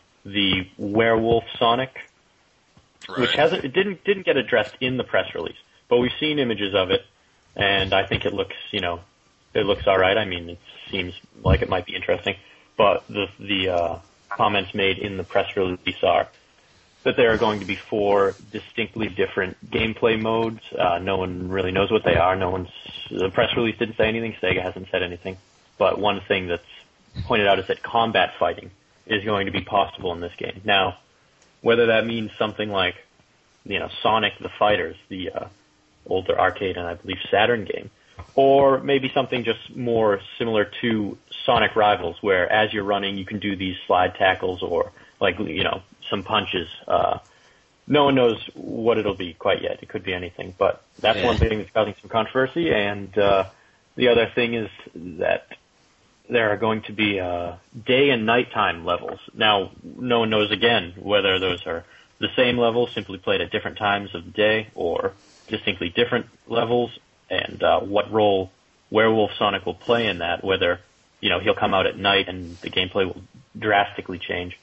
the werewolf Sonic,
Right.
which hasn't it didn't didn't get addressed in the press release, but we've seen images of it, and I think it looks, you know, it looks all right. I mean, it seems like it might be interesting, but the the uh, comments made in the press release are that there are going to be four distinctly different gameplay modes. Uh, no one really knows what they are. No one's the press release didn't say anything. Sega hasn't said anything. But one thing that's pointed out is that combat fighting is going to be possible in this game. Now, whether that means something like, you know, Sonic the Fighters, the uh, older arcade and I believe Saturn game, or maybe something just more similar to Sonic Rivals, where as you're running you can do these slide tackles or, like, you know, some punches. Uh, no one knows what it'll be quite yet. It could be anything, but that's
Yeah.
one thing that's causing some controversy. And uh, the other thing is that there are going to be uh, day and nighttime levels. Now, no one knows, again, whether those are the same levels, simply played at different times of the day, or distinctly different levels, and uh, what role Werewolf Sonic will play in that, whether, you know, he'll come out at night and the gameplay will drastically change.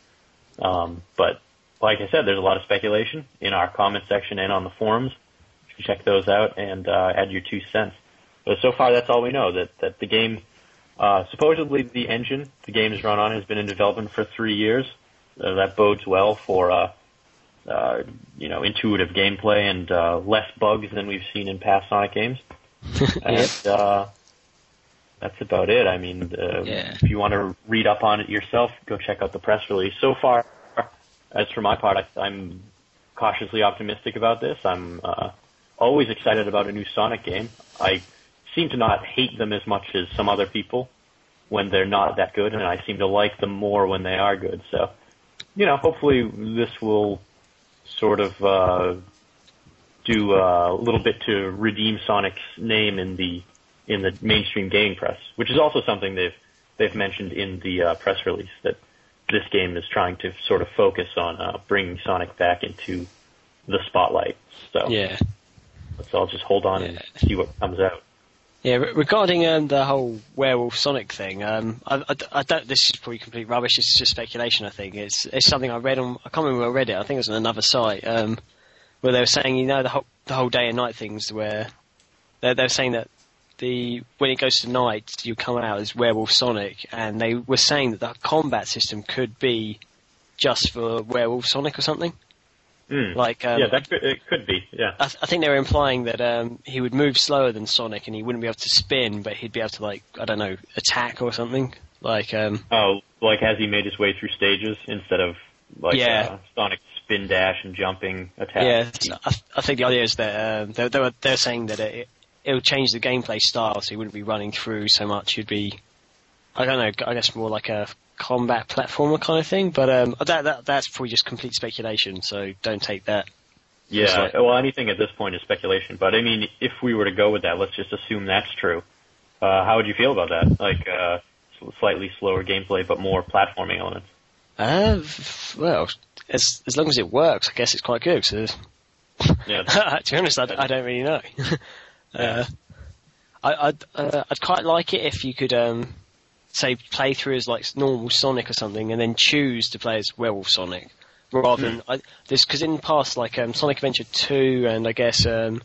Um, but, like I said, there's a lot of speculation in our comment section and on the forums. You can check those out and uh, add your two cents. But so far, that's all we know, that, that the game... Uh, supposedly the engine the game is run on has been in development for three years. Uh, that bodes well for, uh, uh, you know, intuitive gameplay and uh, less bugs than we've seen in past Sonic games. And uh, that's about it. I mean, uh,
Yeah.
if you want to read up on it yourself, go check out the press release. So far, as for my part, I, I'm cautiously optimistic about this. I'm uh, always excited about a new Sonic game. I seem to not hate them as much as some other people when they're not that good, and I seem to like them more when they are good. So, you know, hopefully this will sort of uh, do uh, a little bit to redeem Sonic's name in the in the mainstream gaming press, which is also something they've they've mentioned in the uh, press release, that this game is trying to sort of focus on uh, bringing Sonic back into the spotlight. So
yeah,
let's all just hold on
yeah.
and see what comes out.
Yeah, re- regarding um, the whole Werewolf Sonic thing, um, I, I, I don't. This is probably complete rubbish. It's just speculation. I think it's it's something I read on. I can't remember where I read it. I think it was on another site um, where they were saying, you know, the whole the whole day and night things, where they're, they're saying that the when it goes to night, you come out as Werewolf Sonic, and they were saying that the combat system could be just for Werewolf Sonic or something.
Mm.
Like, um,
yeah, that could, it could be. Yeah,
I, th- I think they were implying that um, he would move slower than Sonic, and he wouldn't be able to spin, but he'd be able to, like, I don't know, attack or something. Like, um,
oh, like has he made his way through stages instead of like
yeah.
uh, Sonic spin dash and jumping attack?
Yeah, so I, th- I think the idea is that um, they, they were they're saying that it it would change the gameplay style, so he wouldn't be running through so much. He'd be, I don't know, I guess more like a combat platformer kind of thing. But um, that, that that's probably just complete speculation, so don't take that.
Yeah,
like,
well, anything at this point is speculation. But I mean, if we were to go with that, let's just assume that's true. Uh, how would you feel about that? Like, uh, slightly slower gameplay, but more platforming elements.
Uh, well, as as long as it works, I guess it's quite good. So,
yeah,
to be honest, I, I don't really know. uh, I, I'd uh, I'd quite like it if you could um, say play through as like normal Sonic or something, and then choose to play as Werewolf Sonic. Rather than I, this, because in the past, like um, Sonic Adventure two, and I guess, um,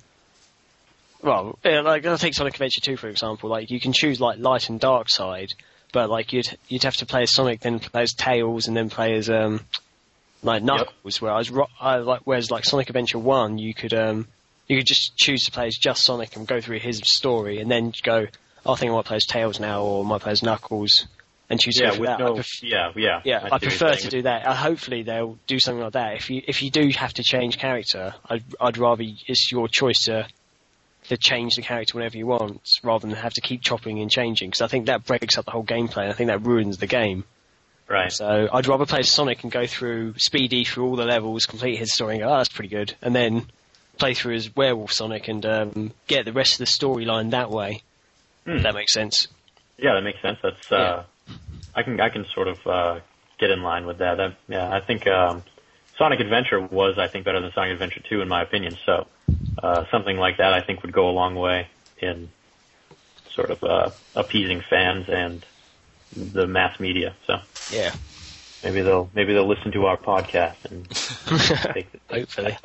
well, yeah, like I'll take Sonic Adventure two for example. Like you can choose like light and dark side, but like you'd you'd have to play as Sonic, then play as Tails, and then play as um, like Knuckles. Yep. Whereas I, like whereas like Sonic Adventure one, you could um, you could just choose to play as just Sonic and go through his story, and then go, oh, I think I might play as Tails now, or I might play as Knuckles. And choose
yeah,
for
with
that.
no,
pref-
yeah, yeah.
Yeah, I, I prefer to do that. Uh, hopefully they'll do something like that. If you if you do have to change character, I'd I'd rather it's your choice to to change the character whenever you want, rather than have to keep chopping and changing. Because I think that breaks up the whole gameplay. And I think that ruins the game.
Right.
So I'd rather play as Sonic and go through Speedy through all the levels, complete his story, and go, oh, that's pretty good, and then play through as Werewolf Sonic and um, get the rest of the storyline that way. Hmm. If that makes sense.
Yeah, that makes sense. That's. Uh... Yeah. I can I can sort of uh, get in line with that. I, yeah, I think um, Sonic Adventure was I think better than Sonic Adventure two in my opinion. So uh, something like that I think would go a long way in sort of uh, appeasing fans and the mass media. So
yeah,
maybe they'll maybe they'll listen to our podcast and take the,
hopefully.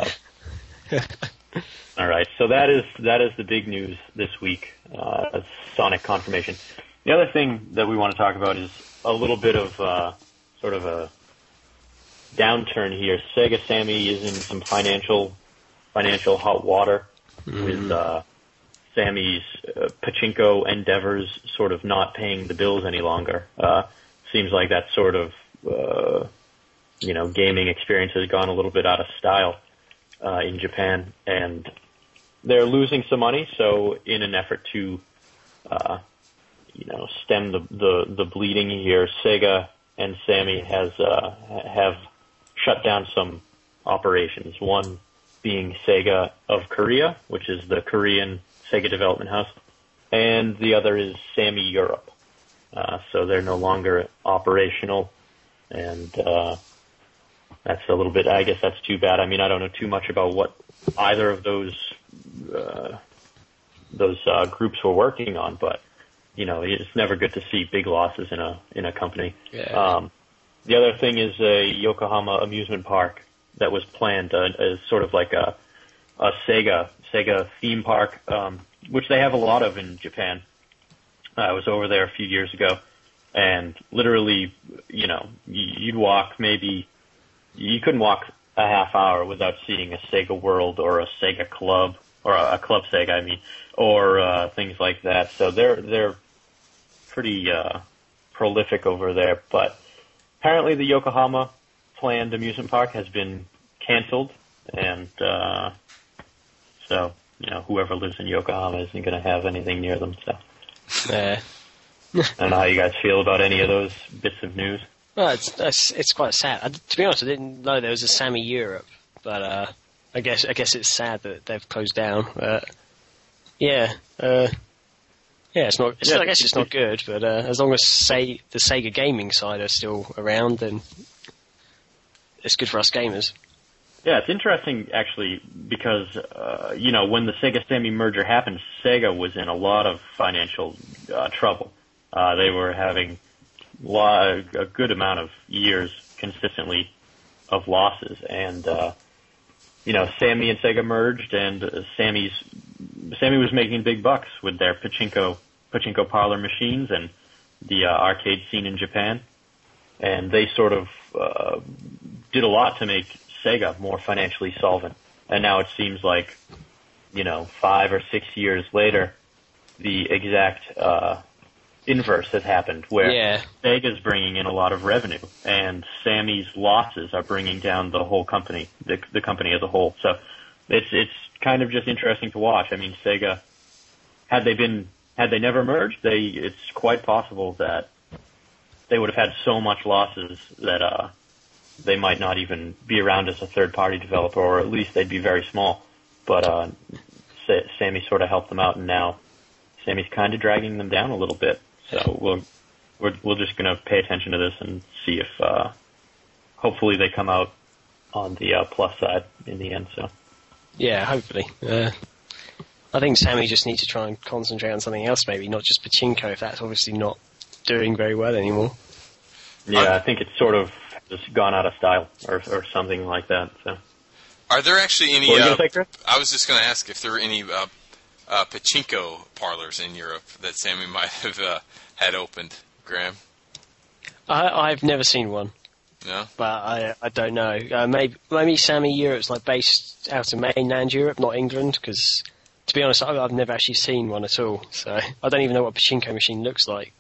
All right, so that is that is the big news this week. Uh, Sonic confirmation. The other thing that we want to talk about is a little bit of uh, sort of a downturn here. Sega Sammy is in some financial financial hot water mm. with uh, Sammy's uh, pachinko endeavors sort of not paying the bills any longer. Uh, seems like that sort of uh, you know gaming experience has gone a little bit out of style uh, in Japan, and they're losing some money. So in an effort to uh, you know, stem the, the, the bleeding here, Sega and Sammy has, uh, have shut down some operations. One being Sega of Korea, which is the Korean Sega Development House, and the other is Sammy Europe. Uh, so they're no longer operational, and, uh, that's a little bit, I guess that's too bad. I mean, I don't know too much about what either of those, uh, those, uh, groups were working on, but, you know, it's never good to see big losses in a in a company.
Yeah.
Um, the other thing is a Yokohama amusement park that was planned uh, as sort of like a a Sega Sega theme park, um, which they have a lot of in Japan. I was over there a few years ago, and literally, you know, you'd walk maybe you couldn't walk a half hour without seeing a Sega World or a Sega Club or a, a Club Sega, I mean, or uh, things like that. So they're they're pretty uh, prolific over there. But apparently, the Yokohama planned amusement park has been canceled, and uh, so you know whoever lives in Yokohama isn't going to have anything near them. So
yeah.
I don't know how you guys feel about any of those bits of news.
Well, it's it's, it's quite sad. I, to be honest, I didn't know there was a Sammy Europe, but uh, I guess I guess it's sad that they've closed down. But yeah, uh, yeah, it's not. It's, yeah, I guess it's not good, but uh, as long as say the Sega gaming side are still around, then it's good for us gamers.
Yeah, it's interesting actually because uh, you know when the Sega Sammy merger happened, Sega was in a lot of financial uh, trouble. Uh, they were having lot, a good amount of years consistently of losses, and uh, you know Sammy and Sega merged, and uh, Sammy's Sammy was making big bucks with their pachinko pachinko parlor machines and the uh, arcade scene in Japan, and they sort of uh, did a lot to make Sega more financially solvent. And now it seems like, you know, five or six years later, the exact uh, inverse has happened, where
yeah.
Sega's bringing in a lot of revenue, and Sammy's losses are bringing down the whole company, the, the company as a whole. So it's it's kind of just interesting to watch. I mean, Sega, had they been had they never merged, they it's quite possible that they would have had so much losses that uh, they might not even be around as a third-party developer, or at least they'd be very small. But uh, Sa- Sammy sort of helped them out, and now Sammy's kind of dragging them down a little bit. So we'll, we're we're just going to pay attention to this and see if uh, hopefully they come out on the uh, plus side in the end. So
yeah, hopefully. Uh, I think Sammy just needs to try and concentrate on something else, maybe not just pachinko, if that's obviously not doing very well anymore.
Yeah, I think it's sort of just gone out of style, or or something like that. So,
are there actually any?
What were you
Uh,
gonna say, Chris?
I was just going to ask if there were any uh, uh, pachinko parlors in Europe that Sammy might have uh, had opened. Graham?
I, I've never seen one.
No,
but I I don't know. Uh, maybe maybe Sammy Europe's like based out of mainland Europe, not England. Because to be honest, I've, I've never actually seen one at all. So I don't even know what a pachinko machine looks like.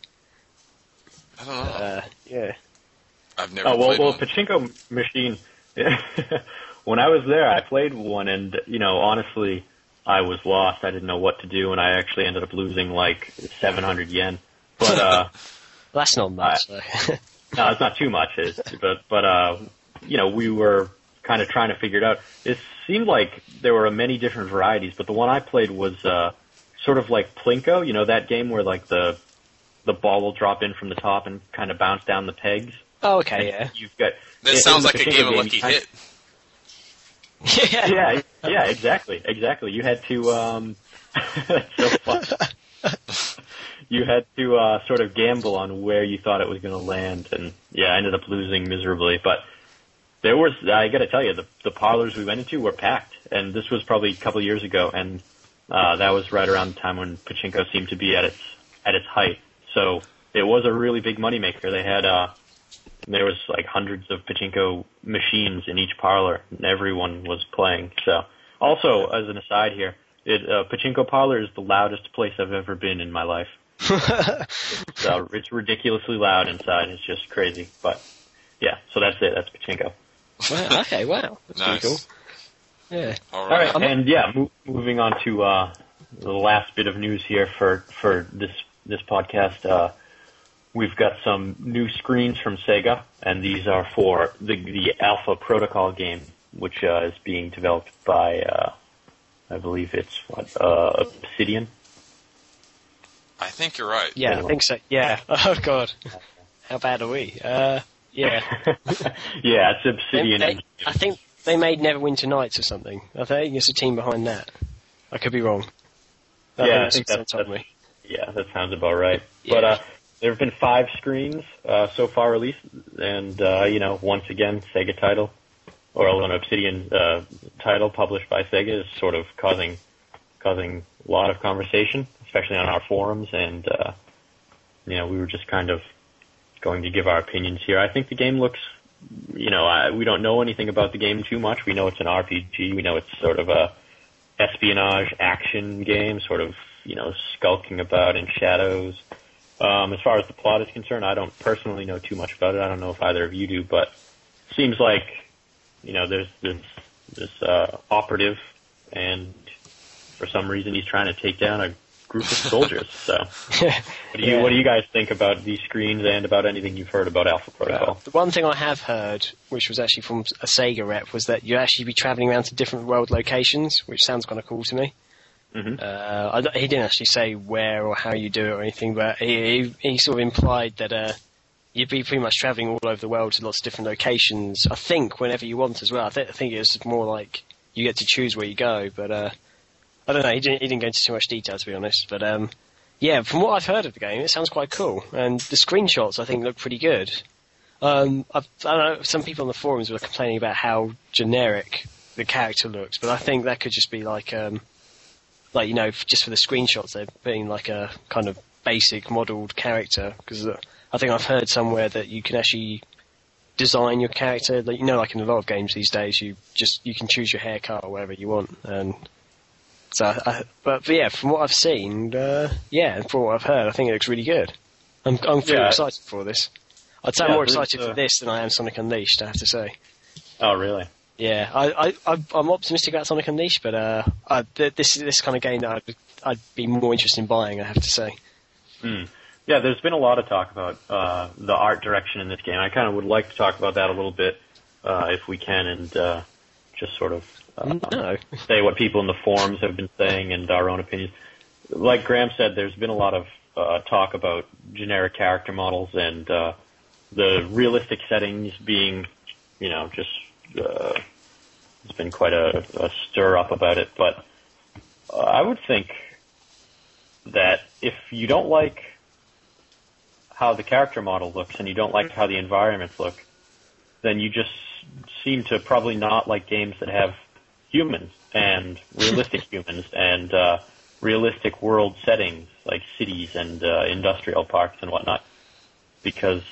I don't know.
Uh, yeah.
I've never.
Oh well,
played
well,
one.
pachinko machine. When I was there, I played one, and you know, honestly, I was lost. I didn't know what to do, and I actually ended up losing like seven hundred yen. But uh,
that's not much. I, so.
No, it's not too much. It's, but but uh, you know, we were kind of trying to figure it out. It seemed like there were many different varieties, but the one I played was uh, sort of like Plinko. You know, that game where like the the ball will drop in from the top and kind of bounce down the pegs.
Oh, okay,
and
yeah.
You've got
That
in,
sounds
in
like a game of Lucky Hit.
yeah,
yeah, yeah, exactly, exactly. You had to um, so fun. You had to uh, sort of gamble on where you thought it was going to land, and yeah, I ended up losing miserably. But there was, I got to tell you, the the parlors we went into were packed, and this was probably a couple of years ago, and uh, that was right around the time when pachinko seemed to be at its at its height. So it was a really big moneymaker. They had uh, there was like hundreds of pachinko machines in each parlor, and everyone was playing. So also, as an aside here, it uh, pachinko parlor is the loudest place I've ever been in my life. it's, uh, it's ridiculously loud inside. It's just crazy. But yeah, so that's it. That's pachinko.
Wow, okay, wow. That's
Nice.
pretty cool. Yeah.
All
All
right.
right, and yeah, mo- moving on to uh, the last bit of news here for for this this podcast. Uh, we've got some new screens from Sega, and these are for the the Alpha Protocol game, which uh, is being developed by uh, I believe it's what uh, Obsidian.
I think you're right.
Yeah, I think so. Yeah. Oh, God. How bad are we? Uh, yeah.
Yeah, it's Obsidian.
They- they- I think they made Neverwinter Nights or something. I think it's a team behind that. I could be wrong. I
Yeah, I
think
think
that's
that's,
told
that's
me.
yeah, that sounds about right.
Yeah.
But uh, there have been five screens uh, so far released, and uh, you know, once again, Sega title or an Obsidian uh, title published by Sega is sort of causing causing a lot of conversation, especially on our forums. And uh, you know, we were just kind of going to give our opinions here. I think the game looks, you know, I, we don't know anything about the game too much. We know it's an R P G. We know it's sort of a espionage action game, sort of, you know, skulking about in shadows. Um, as far as the plot is concerned, I don't personally know too much about it. I don't know if either of you do, but it seems like, you know, there's this this uh, operative, and for some reason he's trying to take down a group of soldiers. So, what do you
Yeah.
what do you guys think about these screens and about anything you've heard about Alpha Protocol?
Well, the one thing I have heard, which was actually from a Sega rep, was that you actually be travelling around to different world locations, which sounds kind of cool to me.
Mm-hmm.
Uh, I don't- he didn't actually say where or how you do it or anything, but he, he, he sort of implied that uh, you'd be pretty much travelling all over the world to lots of different locations. I think whenever you want as well. I, th- I think it was more like you get to choose where you go, but uh, I don't know. He didn't, he didn't go into too much detail, to be honest. But um, yeah, from what I've heard of the game, it sounds quite cool, and the screenshots I think look pretty good. Um, I've, I don't know. Some people on the forums were complaining about how generic the character looks, but I think that could just be like, um, like you know, just for the screenshots, they're being like a kind of basic modelled character, because I think I've heard somewhere that you can actually design your character. Like, you know, like in a lot of games these days, you just you can choose your haircut or whatever you want. And so, I, but, but yeah, from what I've seen, uh, yeah, and from what I've heard, I think it looks really good. I'm I'm pretty
Yeah.
excited for this. I'd say I'm
Yeah,
more
there's,
excited
uh,
for this than I am Sonic Unleashed, I have to say.
Oh, really?
Yeah, I, I, I, I'm optimistic about Sonic Unleashed, but uh, I, th- this this kind of game that I'd, I'd be more interested in buying, I have to say.
Hmm. Yeah, there's been a lot of talk about uh, the art direction in this game. I kind of would like to talk about that a little bit, uh, if we can, and uh, just sort of uh,
No.
say what people in the forums have been saying and our own opinions. Like Graham said, there's been a lot of uh, talk about generic character models and uh, the realistic settings being, you know, just uh, there's been quite a, a stir up about it. But uh, I would think that if you don't like how the character model looks and you don't like how the environments look, then you just seem to probably not like games that have humans and realistic humans and uh, realistic world settings like cities and uh, industrial parks and whatnot. Because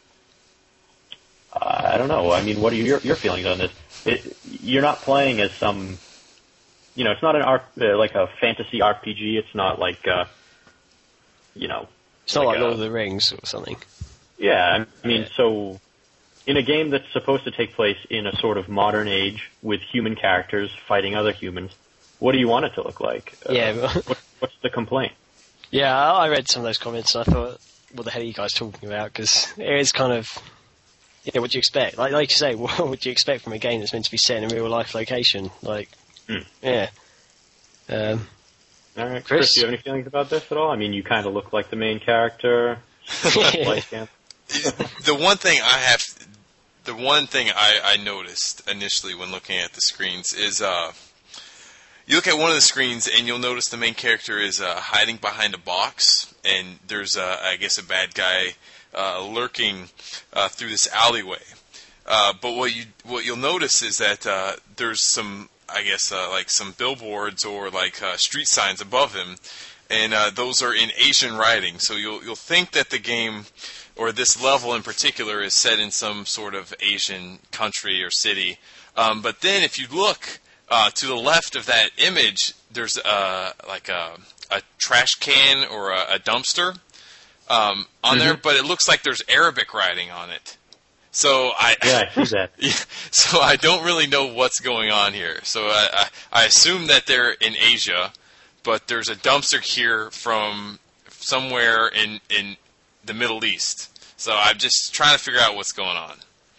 uh, I don't know. I mean, what are your your feelings on this? It, you're not playing as some, you know, it's not an R, uh, like a fantasy R P G. It's not like, uh, you know.
It's not like,
a-
Lord of the Rings or something.
Yeah, I mean,
Yeah.
so in a game that's supposed to take place in a sort of modern age with human characters fighting other humans, what do you want it to look like? Uh,
Yeah, but-
what, what's the complaint?
Yeah, I I read some of those comments and I thought, what the hell are you guys talking about? Because it is kind of, yeah, what do you expect? Like, like you say, what would you expect from a game that's meant to be set in a real life location? Like,
Hmm.
yeah. Um,
All right,
Chris?
Chris, do you have any feelings about this at all? I mean, you kind of look like the main character. like, yeah.
The one thing I have, the one thing I, I noticed initially when looking at the screens is, uh, you look at one of the screens and you'll notice the main character is uh, hiding behind a box, and there's, uh, I guess, a bad guy uh, lurking uh, through this alleyway. Uh, but what you what you'll notice is that uh, there's some, I guess, uh, like some billboards or like uh, street signs above him, and uh, those are in Asian writing. So you'll you'll think that the game, or this level in particular, is set in some sort of Asian country or city. Um, but then if you look uh, to the left of that image, there's uh, like a, a trash can or a, a dumpster um, on
Mm-hmm.
there, but it looks like there's Arabic writing on it. So I
Yeah, I see that.
yeah, so I don't really know what's going on here. So I, I, I assume that they're in Asia, but there's a dumpster here from somewhere in, in the Middle East. So I'm just trying to figure out what's going on.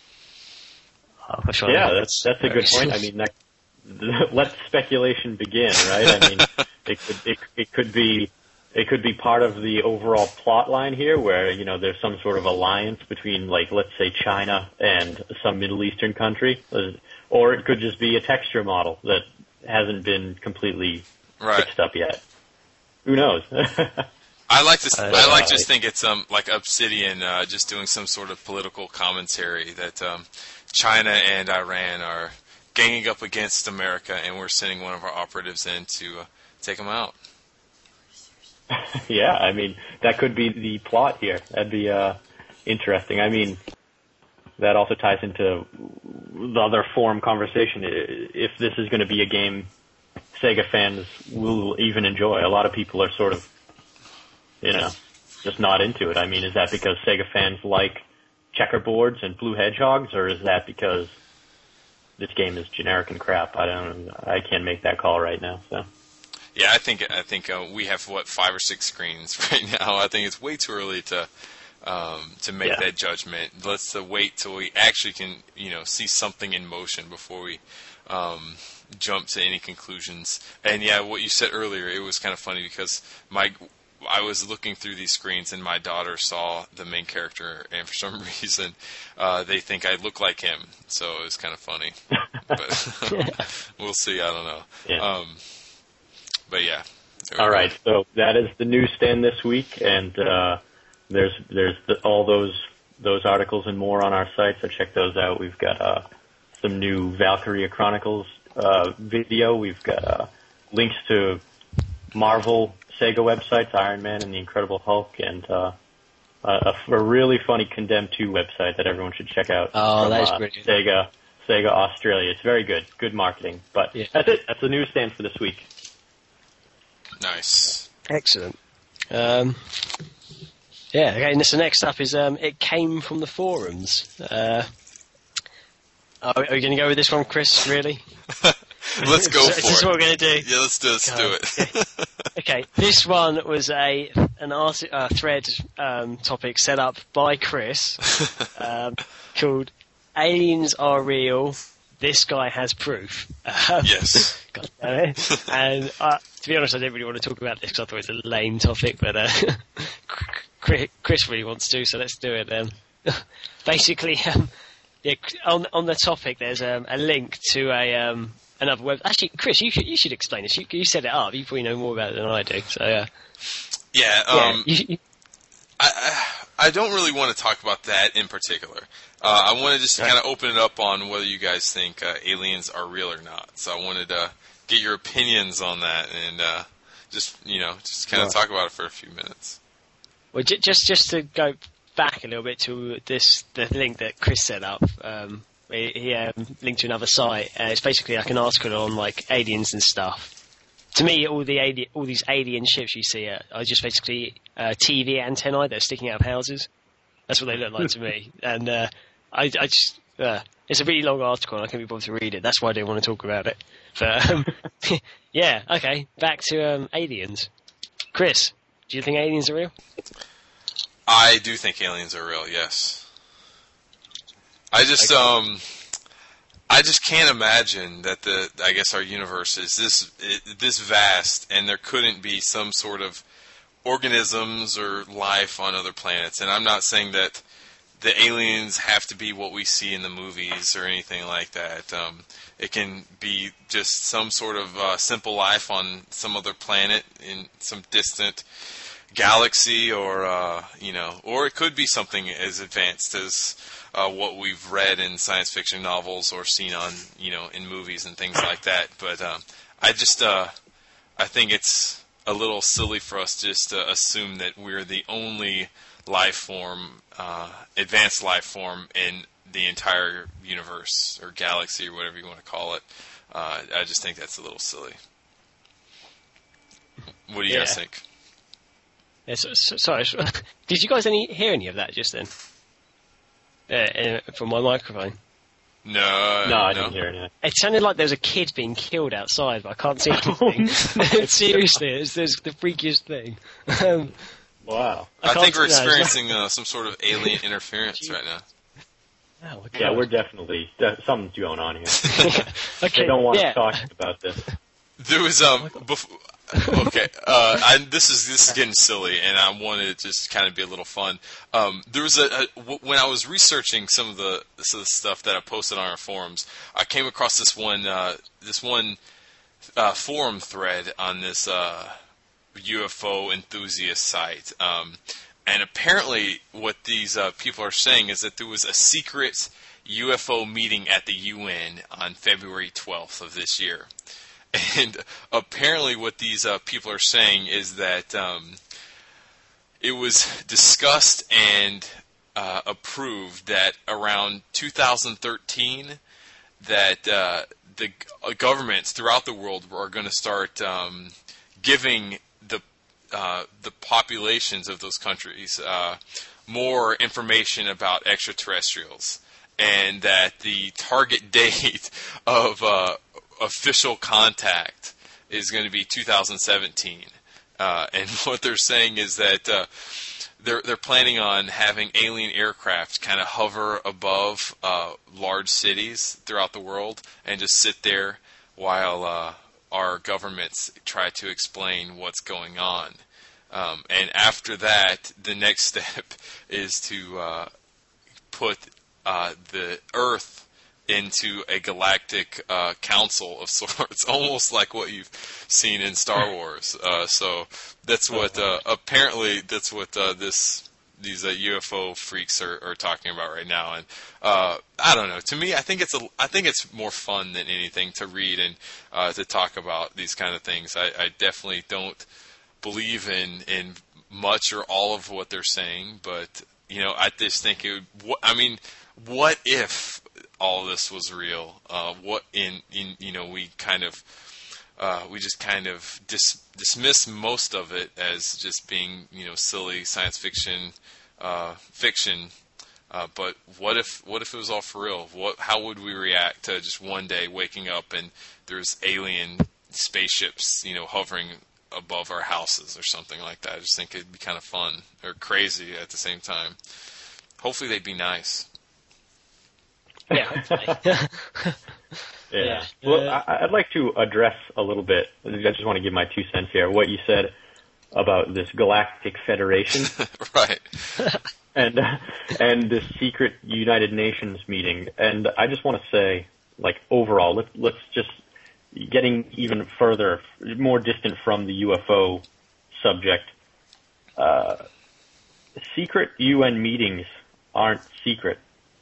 oh, for sure.
Yeah, that's that's a good point. I mean, that, let speculation begin, right? I mean, it could it, it could be it could be part of the overall plot line here, where you know there's some sort of alliance between, like, let's say China and some Middle Eastern country, or it could just be a texture model that hasn't been completely
Right.
fixed up yet. Who knows?
I like to.
Uh,
I like to just think it's um like Obsidian uh, just doing some sort of political commentary that um, China and Iran are ganging up against America, and we're sending one of our operatives in to uh, take them out.
Yeah, I mean, that could be the plot here. That'd be uh, interesting. I mean, that also ties into the other forum conversation. If this is going to be a game Sega fans will even enjoy, a lot of people are sort of, you know, just not into it. I mean, is that because Sega fans like checkerboards and blue hedgehogs, or is that because this game is generic and crap? I don't. I can't make that call right now. So.
Yeah, I think I think uh, we have what five or six screens right now. I think it's way too early to um, to make
Yeah.
that judgment. Let's uh, wait till we actually can, you know, see something in motion before we um, jump to any conclusions. And yeah, what you said earlier, it was kind of funny because my I was looking through these screens, and my daughter saw the main character, and for some reason, uh, they think I look like him. So it was kind of funny. But we'll see. I don't know.
Yeah.
Um, but yeah.
All right. So that is the newsstand this week, and uh, there's there's the, all those those articles and more on our site. So check those out. We've got uh, some new Valkyria Chronicles uh, video. We've got uh, links to Marvel, Sega websites, Iron Man and the Incredible Hulk, and uh, a, a really funny Condemned two website that everyone should check out.
Oh,
from,
that's
uh,
brilliant.
Sega, Sega Australia. It's very good. Good marketing. But
yeah.
That's it. That's the newsstand for this week.
Nice.
Excellent. Um, yeah, okay, and so next up is um, It Came from the Forums. Uh, are, are you going to go with this one, Chris, really?
Let's go
so,
for
is this
it.
what we're going to do?
Yeah, let's do, let's do it.
Okay. Okay, this one was a an art, uh, thread um, topic set up by Chris um, called Aliens Are Real, This Guy Has Proof. Um,
Yes.
God damn it. And uh, to be honest, I didn't really want to talk about this because I thought it was a lame topic, but uh, Chris really wants to, so let's do it then. Basically, um, yeah, on on the topic, there's um, a link to a um, another web. Actually, Chris, you should you should explain this. You, you set it up. You probably know more about it than I do. So uh,
Yeah. Um,
yeah, you, you,
I, I I don't really want to talk about that in particular. Uh, I want to just kind of open it up on whether you guys think uh, aliens are real or not. So I wanted to get your opinions on that and uh, just you know just kind of
Right.
talk about it for a few minutes.
well, j- just just to go back a little bit to this the link that Chris set up. Um, he he, um, linked to another site. Uh, it's basically like an article on like aliens and stuff. To me, all the ali- all these alien ships you see are, are just basically uh, T V antennae that are sticking out of houses. That's what they look like to me. And uh, I, I just, uh, it's a really long article and I can't be bothered to read it. That's why I didn't want to talk about it. But, um, yeah, okay, back to um, aliens. Chris, do you think aliens are real?
I do think aliens are real. Yes. I just
Okay.
um. I just can't imagine that the I guess our universe is this this vast, and there couldn't be some sort of organisms or life on other planets. And I'm not saying that the aliens have to be what we see in the movies or anything like that. Um, it can be just some sort of uh, simple life on some other planet in some distant galaxy, or uh, you know, or it could be something as advanced as uh, what we've read in science fiction novels or seen on, you know, in movies and things like that. But um, I just, uh, I think it's a little silly for us just to assume that we're the only life form, uh, advanced life form in the entire universe or galaxy or whatever you want to call it. Uh, I just think that's a little silly. What do you
Yeah.
guys think?
Yeah, so, so, sorry, so- did you guys any hear any of that just then? Uh, uh, from my microphone.
No,
No, I
no.
didn't hear anything.
It sounded like there was a kid being killed outside, but I can't see anything. Seriously, it's, it's the freakiest thing. Um,
Wow.
I,
can't-
think we're
no, it's not-
experiencing uh, some sort of alien interference right now.
Oh, my
Yeah,
God.
we're definitely de- something's going on here.
Okay,
They don't want
yeah.
us talking about this.
There was um. Bef- okay, uh, I, this is this is getting silly, and I wanted to just kind of be a little fun. Um, there was a, a w- when I was researching some of the some of the stuff that I posted on our forums, I came across this one uh, this one uh, forum thread on this uh, U F O enthusiast site, um, and apparently what these uh, people are saying is that there was a secret U F O meeting at the U N on February twelfth of this year. And apparently what these uh, people are saying is that um, it was discussed and uh, approved that around two thousand thirteen that uh, the g- governments throughout the world are going to start um, giving the uh, the populations of those countries uh, more information about extraterrestrials, and that the target date of uh, official contact is going to be two thousand seventeen. Uh, and what they're saying is that uh, they're they're planning on having alien aircraft kind of hover above uh, large cities throughout the world and just sit there while uh, our governments try to explain what's going on. Um, and after that, the next step is to uh, put uh, the Earth into a galactic uh, council of sorts, almost like what you've seen in Star Wars. Uh, so that's what uh, apparently that's what uh, this these uh, U F O freaks are, are talking about right now. And uh, I don't know. To me, I think it's a I think it's more fun than anything to read and uh, to talk about these kind of things. I, I definitely don't believe in in much or all of what they're saying, but you know, I just think it would. I mean, what if all this was real? Uh, what in, in you know we kind of uh, we just kind of dis- dismiss most of it as just being you know silly science fiction uh, fiction. Uh, but what if what if it was all for real? What how would we react to just one day waking up and there's alien spaceships you know hovering above our houses or something like that? I just think it'd be kind of fun or crazy at the same time. Hopefully they'd be nice.
Yeah, hopefully.
Yeah.
Yeah.
Well,
Uh,
I, I'd like to address a little bit. I just want to give my two cents here. What you said about this Galactic Federation,
Right.
and uh, and this secret United Nations meeting. And I just want to say, like overall, let's let's just getting even further, more distant from the U F O subject. Uh, secret U N meetings aren't secret.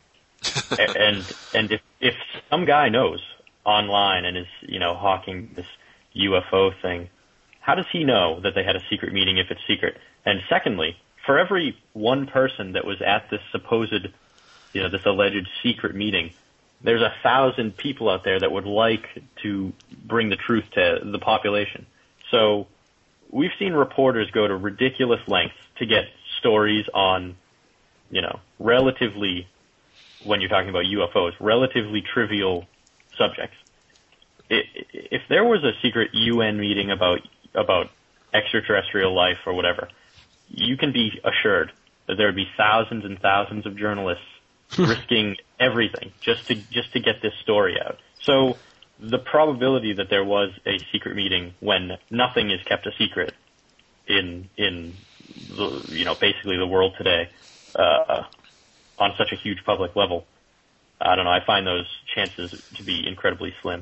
and and if if some guy knows online and is you know hawking this U F O thing, how does he know that they had a secret meeting if it's secret? And secondly, for every one person that was at this supposed, you know, this alleged secret meeting, there's a thousand people out there that would like to bring the truth to the population. So we've seen reporters go to ridiculous lengths to get stories on, you know, relatively, when you're talking about U F Os, relatively trivial subjects. If there was a secret U N meeting about about extraterrestrial life or whatever, you can be assured that there would be thousands and thousands of journalists risking everything just to just to get this story out. So the probability that there was a secret meeting when nothing is kept a secret in in the, you know basically the world today uh, on such a huge public level, I don't know. I find those chances to be incredibly slim.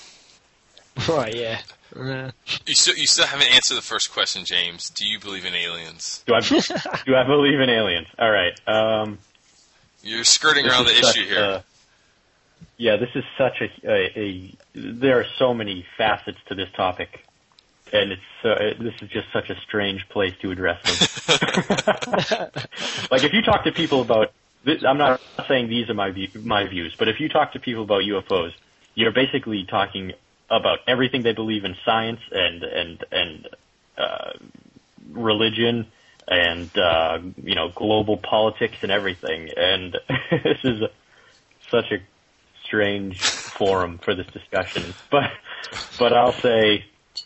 right, yeah. Uh,
You still, you still haven't answered the first question, James. Do you believe in aliens?
Do I do I believe in aliens? All right. Um,
You're skirting
This
around the
is
issue
such
here.
a- yeah, this is such a, a, a. There are so many facets to this topic, and it's uh, this is just such a strange place to address them. Like if you talk to people about, this, I'm not saying these are my view, my views, but if you talk to people about U F Os, you're basically talking about everything they believe in science and and and uh, religion and uh, you know global politics and everything. And this is a, such a strange forum for this discussion. But but I'll say,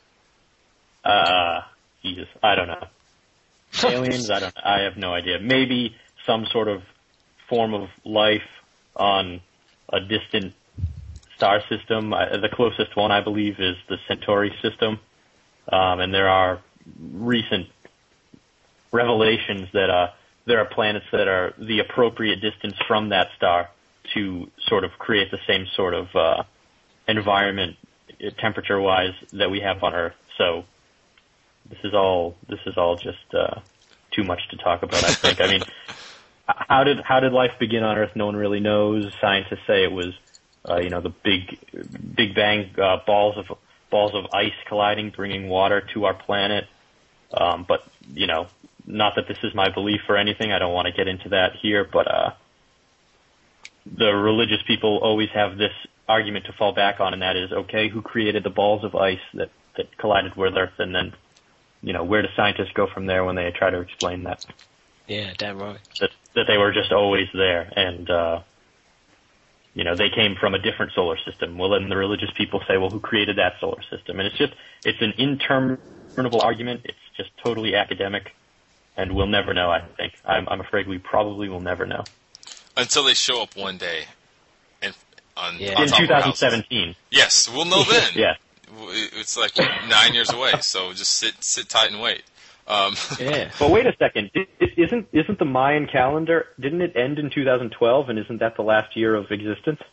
uh, Jesus, I don't know. Aliens, I don't. I have no idea. Maybe some sort of form of life on a distant star system. Uh, the closest one, I believe, is the Centauri system. Um, and there are recent revelations that uh, there are planets that are the appropriate distance from that star to sort of create the same sort of uh, environment, uh, temperature-wise, that we have on Earth. So this is all this is all just uh, too much to talk about, I think. I mean, how did how did life begin on Earth? No one really knows. Scientists say it was Uh, you know, the big, Big Bang uh, balls of balls of ice colliding, bringing water to our planet. Um, but you know, not that this is my belief or anything. I don't want to get into that here. But uh, the religious people always have this argument to fall back on, and that is, okay, who created the balls of ice that that collided with Earth, and then, you know, where do scientists go from there when they try to explain that?
yeah, damn right.
That that they were just always there, and uh, you know, they came from a different solar system. Well, then the religious people say, well, who created that solar system? And it's just, it's an interminable argument. It's just totally academic, and we'll never know, I think. I'm, I'm afraid we probably will never know.
Until they show up one day. And on,
Yeah.
on
In
top of our
twenty
houses.
seventeen.
Yes, we'll know then.
Yeah.
It's like nine years away, so just sit sit tight and wait. Um,
Yeah.
But wait a second. I- Isn't isn't the Mayan calendar, didn't it end in two thousand twelve, and isn't that the last year of existence?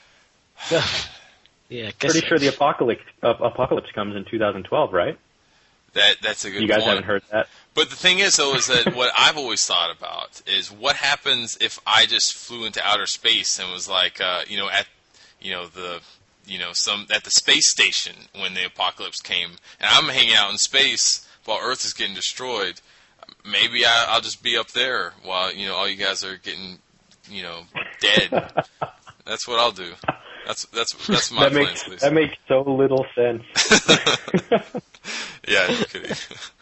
Yeah, I guess
Pretty
so.
sure the apocalypse uh, apocalypse comes in two thousand twelve, right?
that that's a good
You guys
point.
haven't heard that?
But the thing is, though, is that what I've always thought about is what happens if I just flew into outer space and was like, uh, you know, at, you know, the, you know, some at the space station when the apocalypse came, and I'm hanging out in space while Earth is getting destroyed. Maybe I, I'll just be up there while you know all you guys are getting, you know, dead. That's what I'll do. That's that's that's my
that
plan,
makes
please.
that makes so little sense.
Yeah, no kidding.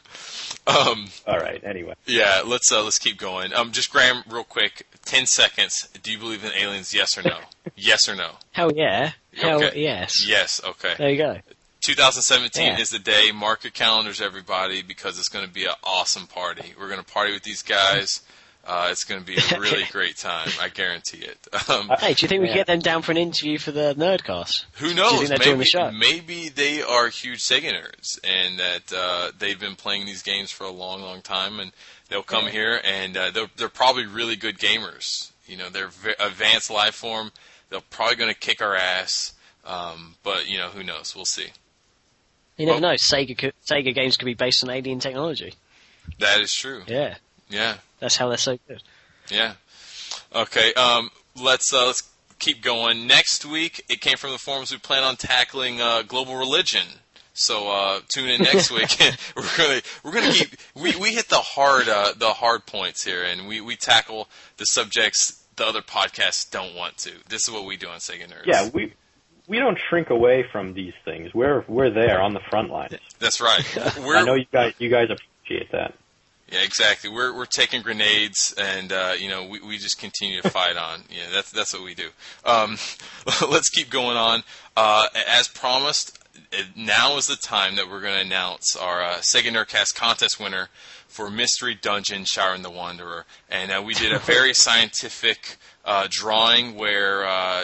um.
All right. Anyway,
Yeah, let's uh, let's keep going. Um, just Graham, real quick, ten seconds. Do you believe in aliens? Yes or no? Yes or no?
Hell yeah. Hell
Okay.
yes.
Yes. Okay.
There you go.
twenty seventeen
Yeah.
is the day. Mark your calendars, everybody, because it's going to be an awesome party. We're going to party with these guys. Uh, it's going to be a really great time. I guarantee it. Um,
Hey, do you think we
Yeah.
can get them down for an interview for the Nerdcast?
who
Do
knows?
you think they'll join
Maybe,
the show?
maybe they are huge Sega nerds, and that uh, they've been playing these games for a long, long time, and they'll come
Yeah.
here, and uh, they're, they're probably really good gamers. You know, they're v- advanced life form. They're probably going to kick our ass, um, but you know, who knows? We'll see.
You never
Well-
know. Sega could, Sega games could be based on alien technology.
That is true.
Yeah,
Yeah.
that's how they're so good.
Yeah. Okay. Um, let's uh, let's keep going. Next week, it came from the forums. We plan on tackling uh, global religion. So uh, tune in next week. we're gonna we're gonna keep we, we hit the hard uh, the hard points here, and we, we tackle the subjects the other podcasts don't want to. This is what we do on Sega Nerds.
yeah, we we don't shrink away from these things. We're we're there on the front lines.
That's right. We're,
I know you guys you guys appreciate that.
Yeah, exactly. We're we're taking grenades, and uh, you know we, we just continue to fight on. Yeah, that's that's what we do. Um, let's keep going on. Uh, as promised, now is the time that we're going to announce our uh, Sega Nerdcast contest winner for Mystery Dungeon: Showering the Wanderer, and uh, we did a very scientific uh, drawing where uh,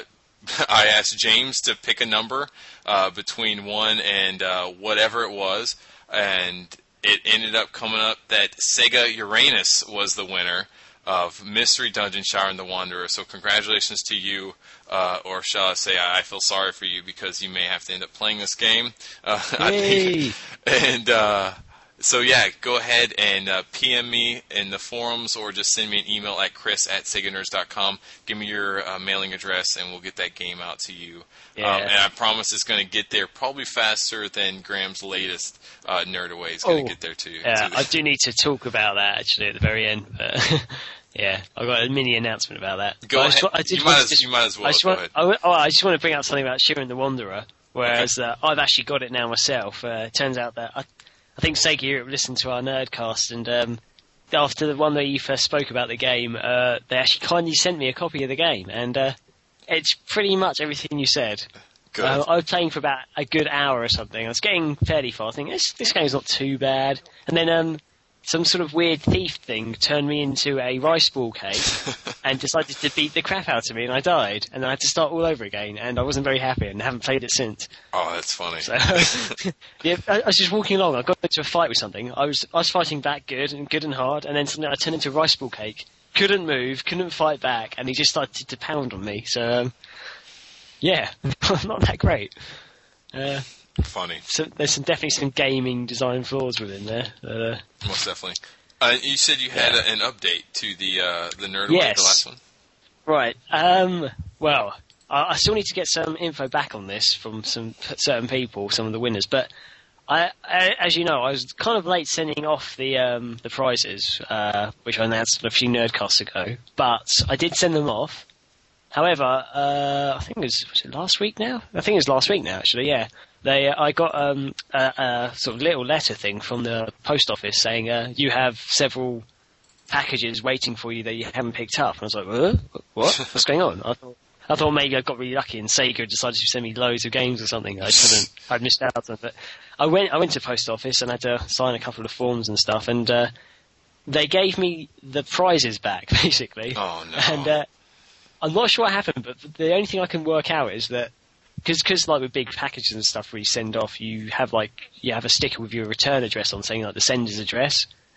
I asked James to pick a number uh, between one and uh, whatever it was, and it ended up coming up that Sega Uranus was the winner of Mystery Dungeon: Showering the Wanderer. So congratulations to you, uh, or shall I say, I feel sorry for you because you may have to end up playing this game. Uh, I think, and uh, so yeah, go ahead and uh, P M me in the forums, or just send me an email at chris at sega nerds dot com. Give me your uh, mailing address, and we'll get that game out to you.
Yeah.
Um, and I promise it's going to get there probably faster than Graham's latest uh, Nerd Away is going to
Oh,
get there to you.
Yeah,
to the-
I do need to talk about that actually at the very end. But yeah, I've got a mini announcement about that.
Go
But I
ahead.
just wa- I did
You
want
might
to
as-
just-
you might as well.
I just
Go
want,
ahead.
I, w- oh, I just want to bring out something about Shiren the Wanderer, whereas uh, I've actually got it now myself. Uh, it turns out that I, I think Sega Europe listened to our Nerdcast, and um, after the one where you first spoke about the game, uh, they actually kindly sent me a copy of the game, and uh, it's pretty much everything you said.
Good.
Uh, I was playing for about a good hour or something. I was getting fairly far. I think this this game's not too bad. And then um, some sort of weird thief thing turned me into a rice ball cake and decided to beat the crap out of me, and I died. And I had to start all over again, and I wasn't very happy, and haven't played it since.
Oh, that's funny.
So, yeah, I, I was just walking along. I got into a fight with something. I was I was fighting back good and good and hard, and then suddenly I turned into a rice ball cake. Couldn't move, couldn't fight back, and he just started to pound on me. So. Um, Yeah, not that great. Uh,
Funny.
so there's some definitely some gaming design flaws within there. But, uh,
Most definitely. Uh, you said you had
Yeah.
a, an update to the uh, the Nerd Away,
Yes.
the last one.
right. Um, well, I, I still need to get some info back on this from some p- certain people, some of the winners. But I, I, as you know, I was kind of late sending off the um, the prizes, uh, which I announced a few Nerdcasts ago. But I did send them off. However, uh, I think it was, was it last week now? I think it was last week now, actually, yeah. They, uh, I got um, a, a sort of little letter thing from the post office saying, uh, you have several packages waiting for you that you haven't picked up. And I was like, uh, what? What's going on? I thought, I thought maybe I got really lucky and Sega decided to send me loads of games or something. I just hadn't, I'd missed out on. But I went, I went to the post office and had to sign a couple of forms and stuff, and uh, they gave me the prizes back, basically.
Oh, no.
And uh, I'm not sure what happened, but the only thing I can work out is that because like with big packages and stuff where you send off, you have like you have a sticker with your return address on, saying like the sender's address.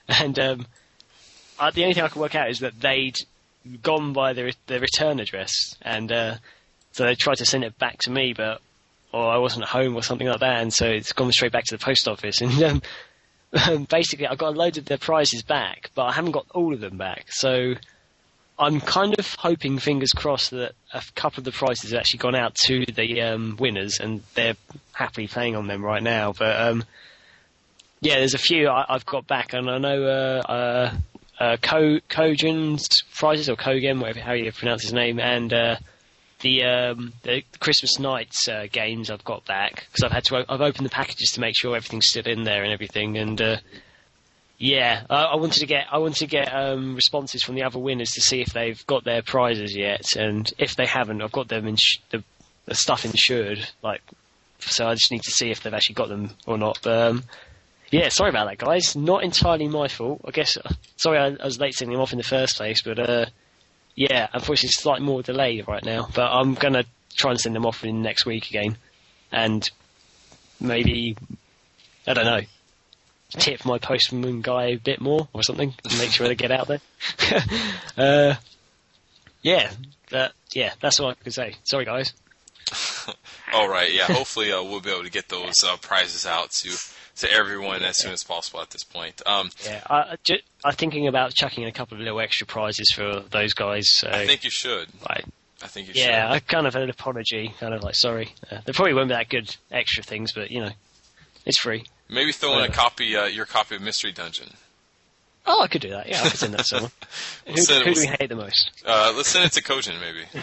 and um, uh, the only thing I could work out is that they'd gone by the the return address, and uh, so they tried to send it back to me, but or I wasn't home or something like that, and so it's gone straight back to the post office. And um, basically, I got a load of their prizes back, but I haven't got all of them back. So I'm kind of hoping, fingers crossed, that a couple of the prizes have actually gone out to the um, winners, and they're happily playing on them right now. But um, yeah, there's a few I, I've got back, and I know uh, uh, uh, Ko- Kojan's prizes, or Kogen, whatever how you pronounce his name, and uh, the um, the Christmas Nights uh, games I've got back, because I've had to I've opened the packages to make sure everything's still in there and everything, and uh, yeah, I, I wanted to get I wanted to get um, responses from the other winners to see if they've got their prizes yet, and if they haven't, I've got them ins- the, the stuff insured, like, so I just need to see if they've actually got them or not. But um, yeah, sorry about that, guys. Not entirely my fault, I guess. Uh, sorry, I, I was late sending them off in the first place, but. Uh, Yeah, unfortunately, it's slightly more delay right now, but I'm going to try and send them off in next week again. And maybe, I don't know, tip my postman guy a bit more or something, and make sure they get out there. uh, yeah, but, yeah, that's all I can say. Sorry, guys.
All right, yeah, hopefully uh, we'll be able to get those uh, prizes out to to everyone as soon as possible at this point. Um,
yeah, I, ju- I'm thinking about chucking in a couple of little extra prizes for those guys. So,
I think you should.
Like,
I think you
yeah,
should.
Yeah, I kind of an apology, kind of like, sorry. Uh, they probably won't be that good extra things, but, you know, it's free.
Maybe throw in a copy, uh, your copy of Mystery Dungeon.
Oh, I could do that, yeah, I could send that to someone. who
we'll send,
who
we'll
do we hate the most?
Uh, let's send it to Kojin, maybe.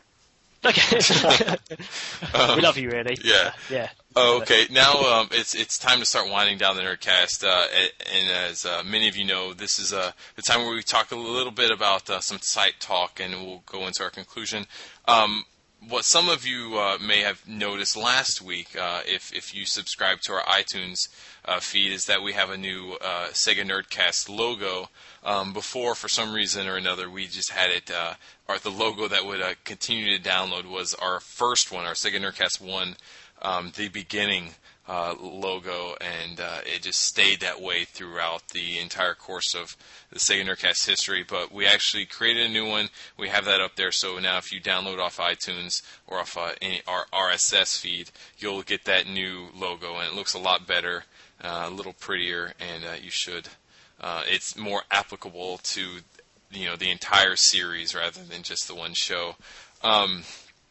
Okay.
um,
we love you, really.
Yeah.
Uh, yeah.
Oh, okay. Now um, it's it's time to start winding down the Nerdcast, uh, and as uh, many of you know, this is uh, the time where we talk a little bit about uh, some site talk, and we'll go into our conclusion. Um, what some of you uh, may have noticed last week, uh, if if you subscribe to our iTunes uh, feed, is that we have a new uh, Sega Nerdcast logo. Um, before, for some reason or another, we just had it, uh, or the logo that would uh, continue to download was our first one, our Sega Nerdcast one, um, the beginning uh, logo, and uh, it just stayed that way throughout the entire course of the Sega Nerdcast history. But we actually created a new one. We have that up there, so now if you download off iTunes or off uh, any, our R S S feed, you'll get that new logo, and it looks a lot better, uh, a little prettier, and uh, you should... Uh, it's more applicable to, you know, the entire series rather than just the one show. Um,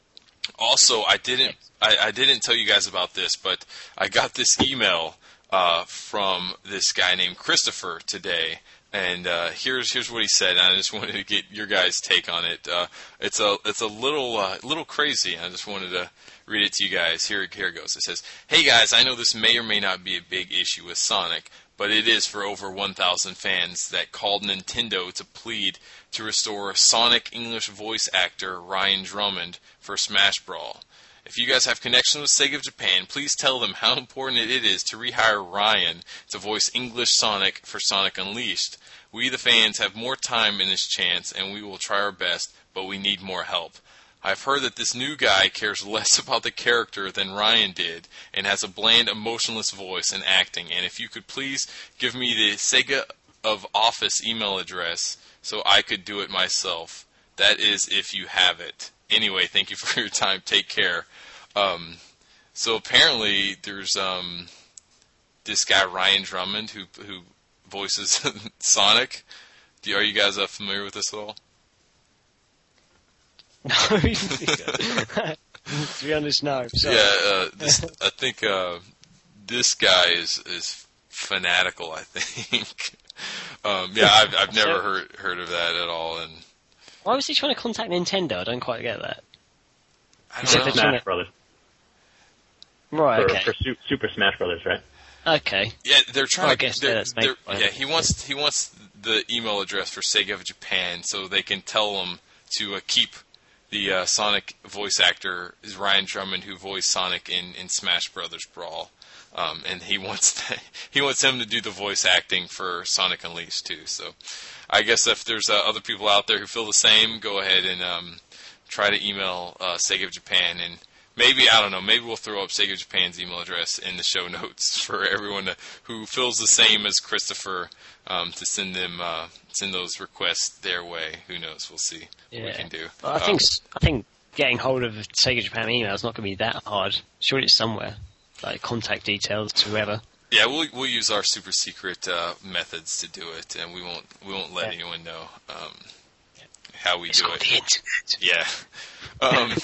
also, I didn't I, I didn't tell you guys about this, but I got this email uh, from this guy named Christopher today, and uh, here's here's what he said. And I just wanted to get your guys' take on it. Uh, it's a it's a little uh, little crazy. I just wanted to read it to you guys. Here here it goes. It says, "Hey guys, I know this may or may not be a big issue with Sonic, but it is for over one thousand fans that called Nintendo to plead to restore Sonic English voice actor Ryan Drummond for Smash Brawl. If you guys have connections with Sega of Japan, please tell them how important it is to rehire Ryan to voice English Sonic for Sonic Unleashed. We, the fans, have more time in this chance, and we will try our best, but we need more help. I've heard that this new guy cares less about the character than Ryan did and has a bland, emotionless voice and acting. And if you could please give me the Sega of Office email address so I could do it myself. That is if you have it. Anyway, thank you for your time. Take care." Um, so apparently there's um, this guy Ryan Drummond who who voices Sonic. Do you, are you guys uh, familiar with this at all?
No, to be honest, no. Sorry.
Yeah, uh, this, I think uh, this guy is is fanatical. I think. um, yeah, I've I've never
So-
heard heard of that at all, and
Why was he trying to contact Nintendo? I don't quite get that.
I
So
don't
they're
know.
trying
Smash Brothers.
Right,
For,
okay.
for Su- Super Smash Brothers, right?
Okay.
Yeah, they're trying
Well, I
to.
guess
they're-
that's
they're-
make-
yeah, he wants he wants the email address for Sega of Japan so they can tell him to uh, keep the uh, Sonic voice actor is Ryan Drummond, who voiced Sonic in, in Smash Brothers Brawl, um, and he wants to, he wants him to do the voice acting for Sonic Unleashed too. So, I guess if there's uh, other people out there who feel the same, go ahead and um, try to email uh, Sega of Japan, and maybe, I don't know, maybe we'll throw up Sega Japan's email address in the show notes for everyone to, who feels the same as Christopher um, to send them uh, send those requests their way. Who knows? We'll see
yeah.
what we can do.
Well, I
um,
think I think getting hold of Sega Japan email is not going to be that hard. Surely it's somewhere, like contact details to whoever.
Yeah, we'll we'll use our super secret uh, methods to do it, and we won't we won't let yeah. anyone know um, how we
it's
do
called
it.
The internet.
Yeah. Um,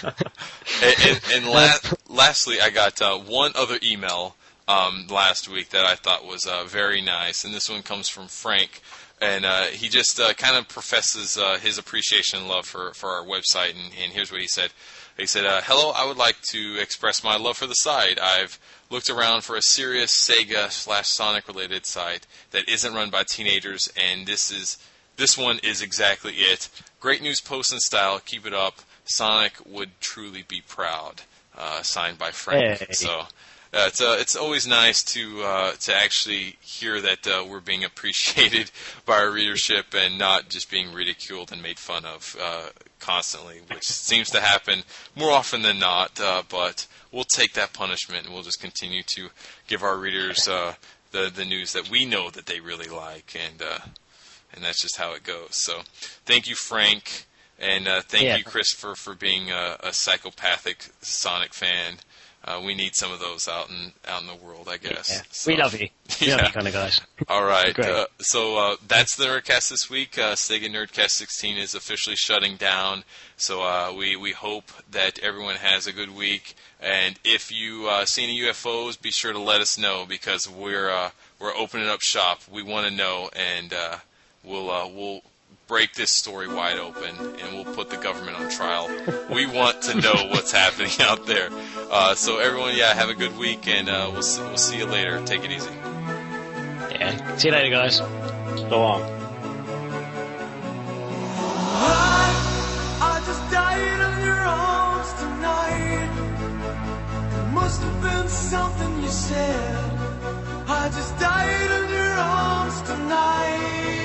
and and, and la- lastly, I got uh, one other email um, last week that I thought was uh, very nice, and this one comes from Frank, and uh, he just uh, kind of professes uh, his appreciation and love for, for our website, and, and here's what he said. He said, uh, hello, I would like to express my love for the site. I've looked around for a serious Sega slash Sonic related site that isn't run by teenagers, and this is this one is exactly it. Great news post and style. Keep it up. Sonic would truly be proud. Uh, signed by Frank.
Hey.
So uh, it's uh, it's always nice to uh, to actually hear that uh, we're being appreciated by our readership and not just being ridiculed and made fun of uh, constantly, which seems to happen more often than not. Uh, but we'll take that punishment and we'll just continue to give our readers uh, the the news that we know that they really like, and uh, and that's just how it goes. So thank you, Frank. And uh, thank
yeah.
you, Christopher, for being a, a psychopathic Sonic fan. Uh, we need some of those out in out in the world, I guess.
Yeah.
So,
we love you. We
yeah.
love you kind of guys.
All right.
Great.
Uh, so uh, that's the Nerdcast this week. Uh, Sega Nerdcast sixteen is officially shutting down. So uh, we, we hope that everyone has a good week. And if you uh, see any U F Os, be sure to let us know because we're uh, we're opening up shop. We want to know, and uh, we'll uh, we'll. break this story wide open, and we'll put the government on trial. We want to know what's happening out there. Uh, so everyone, yeah, have a good week, and uh, we'll see, we'll see you later. Take it easy.
Yeah. See you later, guys.
So long.
I, I just died in your arms tonight. It must have been something you said. I just died in your arms tonight.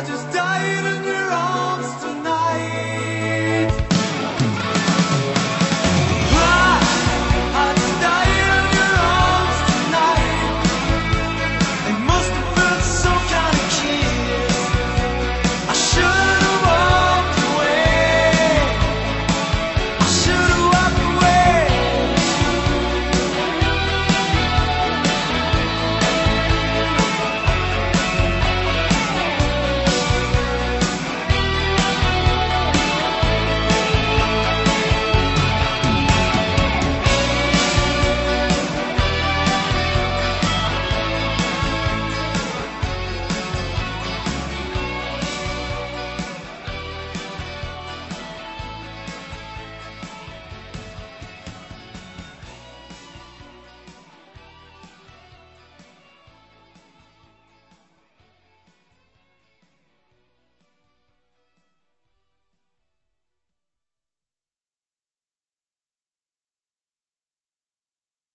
just